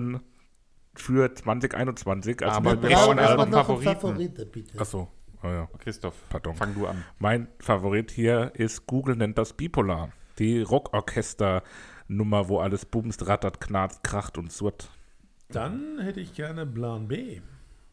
für 2021. Also Aber mit wir den brauchen nächsten erst mal Alben. einen noch einen Favoriten. Favoriten, bitte. Achso, oh ja. Christoph, Pardon. fang du an. Mein Favorit hier ist, Google nennt das Bipolar. Die Rockorchester-Nummer, wo alles bumst, rattert, knarzt, kracht und surrt. Dann hätte ich gerne Plan B.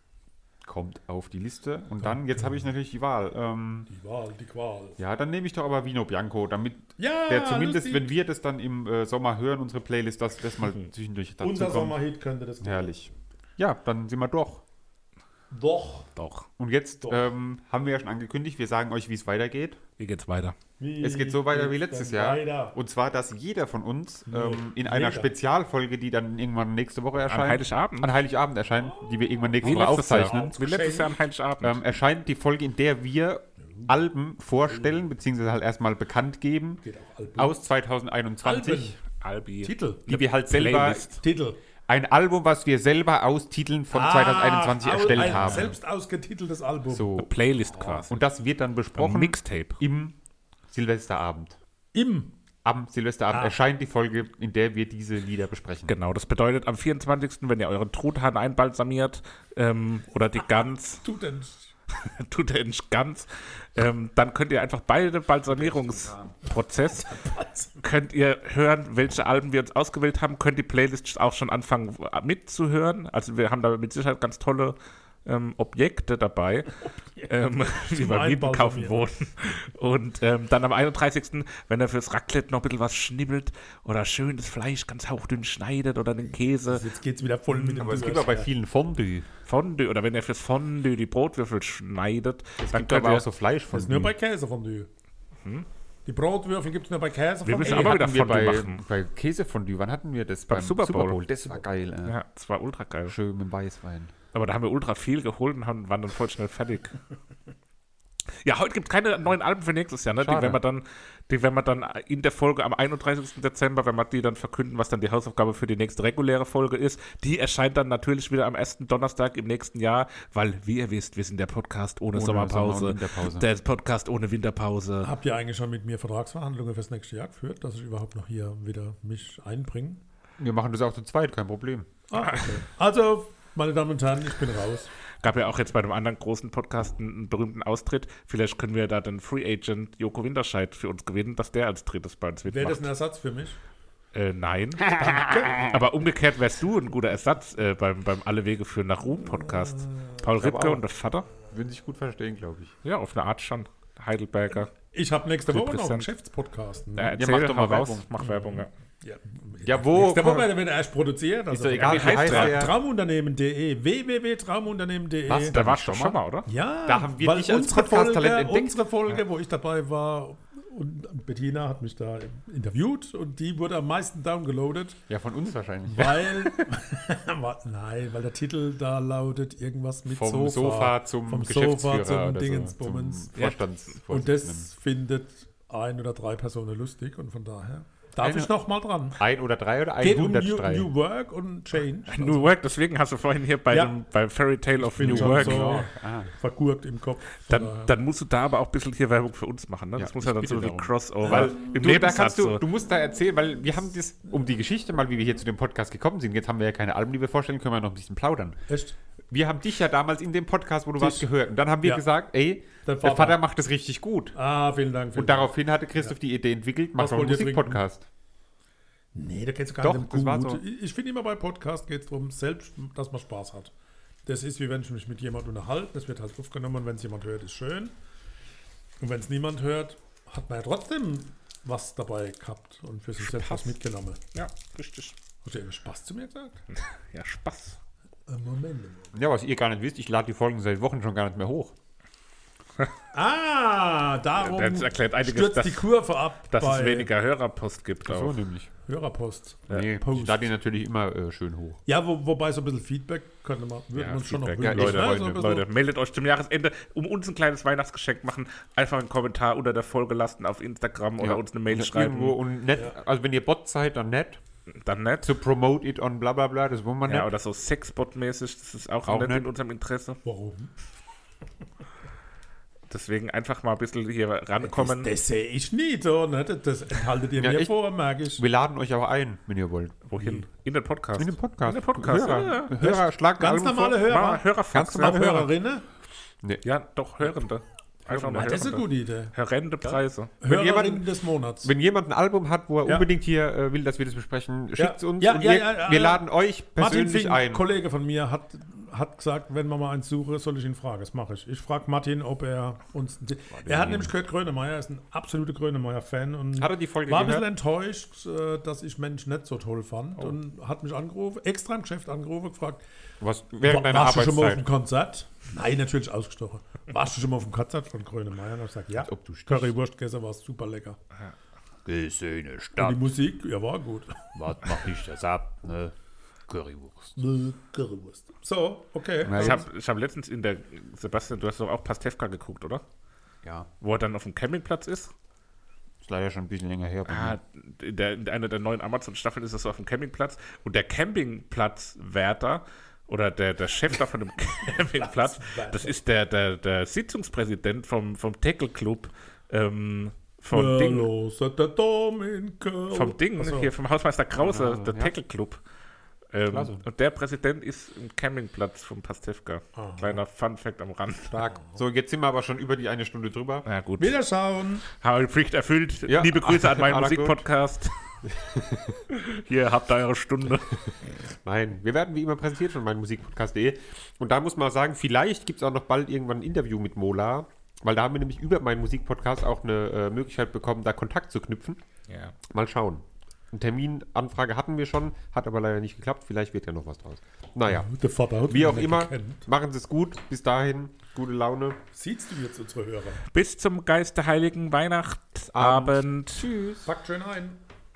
Kommt auf die Liste. Und dann, jetzt habe ich natürlich die Wahl. Die Qual. Ja, dann nehme ich doch aber Vino Bianco, damit Ja, der zumindest, lustig. wenn wir das dann im Sommer hören, unsere Playlist, dass das mal zwischendurch dazu Unser kommt. Sommerhit könnte das Herrlich. Ja, dann sind wir doch. Doch. Doch. Und jetzt Doch. haben wir ja schon angekündigt, wir sagen euch, wie es weitergeht. Wie geht's weiter? Es geht so weiter wie letztes Jahr. Weiter. Und zwar, dass jeder von uns in einer Spezialfolge, die dann irgendwann nächste Woche erscheint, Heiligabend? an Heiligabend erscheint, die wir irgendwann nächste Wie Woche letztes Jahr. aufzeichnen, Wie letztes Jahr am Heiligabend. erscheint die Folge, in der wir Alben vorstellen, beziehungsweise halt erstmal bekannt geben, Geht auch Album. aus 2021, Albi. Titel. die wir halt selber, Playlist. Titel. ein Album, was wir selber aus Titeln von 2021 erstellt ein haben. Selbst ausgetiteltes Album. So. Playlist quasi. Und das wird dann besprochen Ein Mixtape. im Silvesterabend. Am Silvesterabend erscheint die Folge, in der wir diese Lieder besprechen. Genau, das bedeutet am 24., wenn ihr euren Truthahn einbalsamiert oder die Gans, Tut denn. tut er nicht ganz, dann könnt ihr einfach beide Balsamierungsprozess, könnt ihr hören, welche Alben wir uns ausgewählt haben, könnt die Playlist auch schon anfangen mitzuhören. Also wir haben da mit Sicherheit ganz tolle Objekte dabei, die beim Mieten kaufen Einbalsamieren. wurden. Und dann am 31., wenn er fürs Raclette noch ein bisschen was schnibbelt oder schönes Fleisch ganz hauchdünn schneidet oder den Käse, Jetzt geht's wieder voll mit dem Aber es gibt auch bei vielen Fondue. Fondue, oder wenn er fürs Fondue die Brotwürfel schneidet, Es dann gibt könnt aber ihr, auch so Fleisch Das ist nur von bei Käsefondue. Die Brotwürfel gibt es nur bei Käsefondue. Wir müssen aber wieder Fondue bei, machen. bei Käsefondue. Wann hatten wir das? Beim Super Bowl. Das war geil. Ja, das war ultra geil. Schön mit Weißwein. Aber da haben wir ultra viel geholt und waren dann voll schnell fertig. Ja, heute gibt es keine neuen Alben für nächstes Jahr. Ne? Die Schade. werden wir dann in der Folge am 31. Dezember, wenn wir die dann verkünden, was dann die Hausaufgabe für die nächste reguläre Folge ist. Die erscheint dann natürlich wieder am ersten Donnerstag im nächsten Jahr, weil, wie ihr wisst, wir sind der Podcast ohne Sommerpause. Sommer- und Winterpause. Der Podcast ohne Winterpause. Habt ihr eigentlich schon mit mir Vertragsverhandlungen fürs nächste Jahr geführt, dass ich überhaupt noch hier wieder mich einbringe? Wir machen das auch zu zweit, kein Problem. Okay. Also, meine Damen und Herren, ich bin raus. Gab ja auch jetzt bei einem anderen großen Podcast einen berühmten Austritt. Vielleicht können wir da den Free Agent Joko Winterscheid für uns gewinnen, dass der als drittes bei uns Wäre das mitmacht. ein Ersatz für mich? Nein. Aber umgekehrt wärst du ein guter Ersatz beim Alle Wege führen nach Ruhm Podcast. Paul Ripke auch. und der Vater. Würden sich gut verstehen, glaube ich. Ja, auf eine Art schon. Heidelberger. Ich habe nächste Woche noch einen Interessant. Geschäftspodcast. Ja, Ne? erzähl mach doch mal hau raus. Werbung. Mach Werbung, ja. Ja, wo? Nächste Woche wird er erst produziert. Ist Also doch egal, wie heißt der? Traumunternehmen.de, www.traumunternehmen.de. Was? Da warst du doch schon mal, oder? Ja, Da haben wir weil dich als unsere Podcast-Talent Folge, entdeckt. unsere Folge, wo ich dabei war, und Bettina hat mich da interviewt und die wurde am meisten downgeloadet, Ja, von uns wahrscheinlich. weil nein, weil der Titel da lautet irgendwas mit Vom Sofa zum vom Geschäftsführer Sofa zum oder Dingensbummens. so, zum Vorstandsvorsitzenden. Und das findet 1 oder 3 Personen lustig und von daher darf Eine- ich noch mal dran. 1 oder 3 oder Geht um 103? New Work und Change. New Work, deswegen hast du vorhin hier bei, Ja. bei Fairy Tale of bin New schon Work. so Ah. vergurkt im Kopf. Von daher. Dann musst du da aber auch ein bisschen hier Werbung für uns machen. Ne? Ja, Das muss ich ja dann bitte so ein darum. Crossover. Weil Im du, da Nebensatz kannst so. du musst da erzählen, weil wir haben das, um die Geschichte mal, wie wir hier zu dem Podcast gekommen sind, jetzt haben wir ja keine Alben, die wir vorstellen, können wir noch ein bisschen plaudern. Echt? Wir haben dich ja damals in dem Podcast, wo du warst, Dich. gehört. Und dann haben wir Ja. gesagt, ey, Der der Vater. Vater macht das richtig gut. Ah, vielen Dank. Vielen Und daraufhin hatte Christoph die Idee entwickelt, mach Was doch einen wollt ihr Musikpodcast. Dank. Nee, da geht es gar Doch, nicht das um war gut. so. Ich finde immer bei Podcast geht es darum, selbst, dass man Spaß hat. Das ist wie wenn ich mich mit jemandem unterhalte, das wird halt aufgenommen und wenn es jemand hört, ist schön. Und wenn es niemand hört, hat man ja trotzdem was dabei gehabt und für sich selbst was mitgenommen. Ja, richtig. Hast du eben Spaß zu mir gesagt? Ja, Spaß. Moment. Ja, was ihr gar nicht wisst, ich lade die Folgen seit Wochen schon gar nicht mehr hoch. Ah, darum Das erklärt einiges, stürzt dass- die Kurve ab Dass bei es weniger Hörerpost gibt. So Auch. nämlich. Hörerpost. Nee, Post. ich lade die natürlich immer schön hoch. Ja, wobei so ein bisschen Feedback könnte man, würde Ja, man uns schon noch Feedback. wünschen. Leute, ne? Freunde, So ein bisschen- Leute, meldet euch zum Jahresende, um uns ein kleines Weihnachtsgeschenk machen. Einfach einen Kommentar unter der Folge lassen auf Instagram oder uns eine Mail schreiben. Irgendwo und nett, also wenn ihr Bot seid, dann nett. Dann nicht. To promote it on bla bla bla, das wollen wir Ja, nicht. oder so Sexbot-mäßig, das ist auch Auch nicht nicht. in unserem Interesse. Warum? Deswegen einfach mal ein bisschen hier rankommen. Das sehe ich nie so, ne? Das enthaltet ihr Ja, mir ich- vor, merke ich. Wir laden euch aber ein, wenn ihr wollt. Wohin? In den Podcast. In den Podcast. In den Podcast, Hörer, ja. Hörer schlagen Ganz Album normale vor. Hörer. Mal Hörerfax. Ganz Ja. normal Auch Hörerinnen? Ja, doch, Hörende. Einfach mal Ja, das ist eine Hörende. gute Idee. Hörende Preise. Hörerinnen des Monats. Wenn jemand ein Album hat, wo er Ja. unbedingt hier will, dass wir das besprechen, schickt es uns Ja, und ja, wir, ja, wir ja. laden euch Martin persönlich Fink, ein. Kollege von mir, hat gesagt, wenn man mal eins suche, soll ich ihn fragen. Das mache ich. Ich frage Martin, ob er uns... Er hat nämlich gehört, Grönemeyer ist ein absoluter Grönemeyer-Fan und Hat er die Folge war ein bisschen gehört? enttäuscht, dass ich Mensch nicht so toll fand und hat mich angerufen, extra im Geschäft angerufen, gefragt, Was während deiner warst du schon mal auf dem Arbeitszeit? Konzert? Nein, natürlich ausgestochen. Warst du schon mal auf dem Konzert von Grönemeyer? Und ich gesagt, ja. ob du stichst. Currywurst gegessen, war super lecker. Gesöhne Und Stadt, die Musik, ja, war gut. was mach ich das ab? Ne? Currywurst. Currywurst. So, okay. Ich hab letztens in der, Sebastian, du hast doch auch Pastewka geguckt, oder? Ja, Wo er dann auf dem Campingplatz ist. ist leider schon ein bisschen länger her. bei mir. In einer der neuen Amazon-Staffeln ist das so auf dem Campingplatz. Und der Campingplatzwärter oder der Chef da von dem Campingplatz, das ist der Sitzungspräsident vom Tackle-Club vom Ding. Los, der Dom in Köln. Vom Ding, Ach so. hier vom Hausmeister Krause, der ja. Tackle-Club. Klasse. Und der Präsident ist im Campingplatz vom Pastewka. Kleiner Fun-Fact am Rand. Stark. So, jetzt sind wir aber schon über die 1 Stunde drüber. Na gut. Wiederschauen. Habe ich Pflicht erfüllt. Ja. Liebe Grüße an meinen Aller gut. Musikpodcast. Hier habt ihr eure Stunde. Nein, wir werden wie immer präsentiert von meinmusikpodcast.de. Und da muss man sagen, vielleicht gibt es auch noch bald irgendwann ein Interview mit Mola, weil da haben wir nämlich über meinen Musikpodcast auch eine Möglichkeit bekommen, da Kontakt zu knüpfen. Ja. Mal schauen. Eine Terminanfrage hatten wir schon, hat aber leider nicht geklappt. Vielleicht wird ja noch was draus. Naja, Der Vater hat wie mich auch nicht immer, gekannt. machen Sie es gut. Bis dahin, gute Laune. Siehst du jetzt unsere Hörer? Bis zum geistesheiligen Weihnachtsabend. Tschüss. Packt schön ein.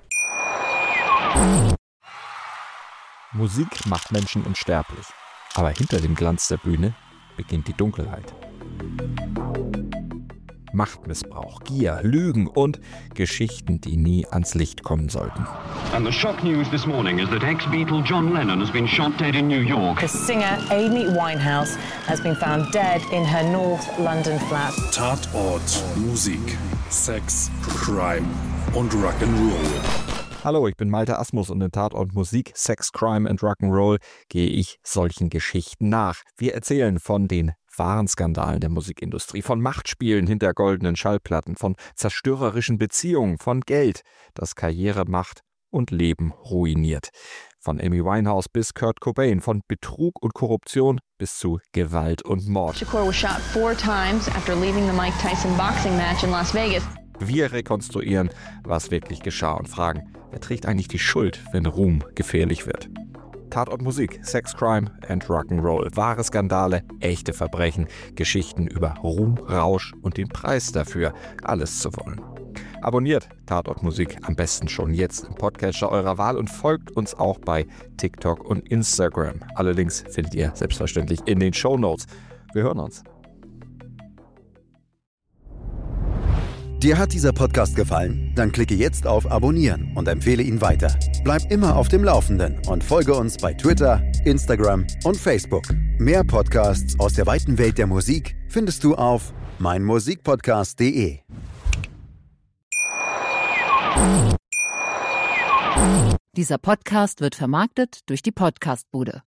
Musik macht Menschen unsterblich. Aber hinter dem Glanz der Bühne beginnt die Dunkelheit. Machtmissbrauch, Gier, Lügen und Geschichten, die nie ans Licht kommen sollten. And the shock news this morning is that ex-Beatle John Lennon has been shot dead in New York. The singer Amy Winehouse has been found dead in her North London flat. Tatort, Musik, Sex, Crime und Rock'n'Roll. Hallo, ich bin Malte Asmus und in Tatort Musik, Sex, Crime and Rock'n'Roll gehe ich solchen Geschichten nach. Wir erzählen von den wahren Skandalen der Musikindustrie, von Machtspielen hinter goldenen Schallplatten, von zerstörerischen Beziehungen, von Geld, das Karriere macht und Leben ruiniert. Von Amy Winehouse bis Kurt Cobain, von Betrug und Korruption bis zu Gewalt und Mord. Shakur was shot 4 times after leaving the Mike Tyson boxing match in Las Vegas. Wir rekonstruieren, was wirklich geschah und fragen, wer trägt eigentlich die Schuld, wenn Ruhm gefährlich wird? Tatort Musik, Sex, Crime and Rock'n'Roll. Wahre Skandale, echte Verbrechen, Geschichten über Ruhm, Rausch und den Preis dafür, alles zu wollen. Abonniert Tatort Musik am besten schon jetzt im Podcatcher eurer Wahl und folgt uns auch bei TikTok und Instagram. Alle Links findet ihr selbstverständlich in den Shownotes. Wir hören uns. Dir hat dieser Podcast gefallen? Dann klicke jetzt auf Abonnieren und empfehle ihn weiter. Bleib immer auf dem Laufenden und folge uns bei Twitter, Instagram und Facebook. Mehr Podcasts aus der weiten Welt der Musik findest du auf meinmusikpodcast.de. Dieser Podcast wird vermarktet durch die Podcastbude.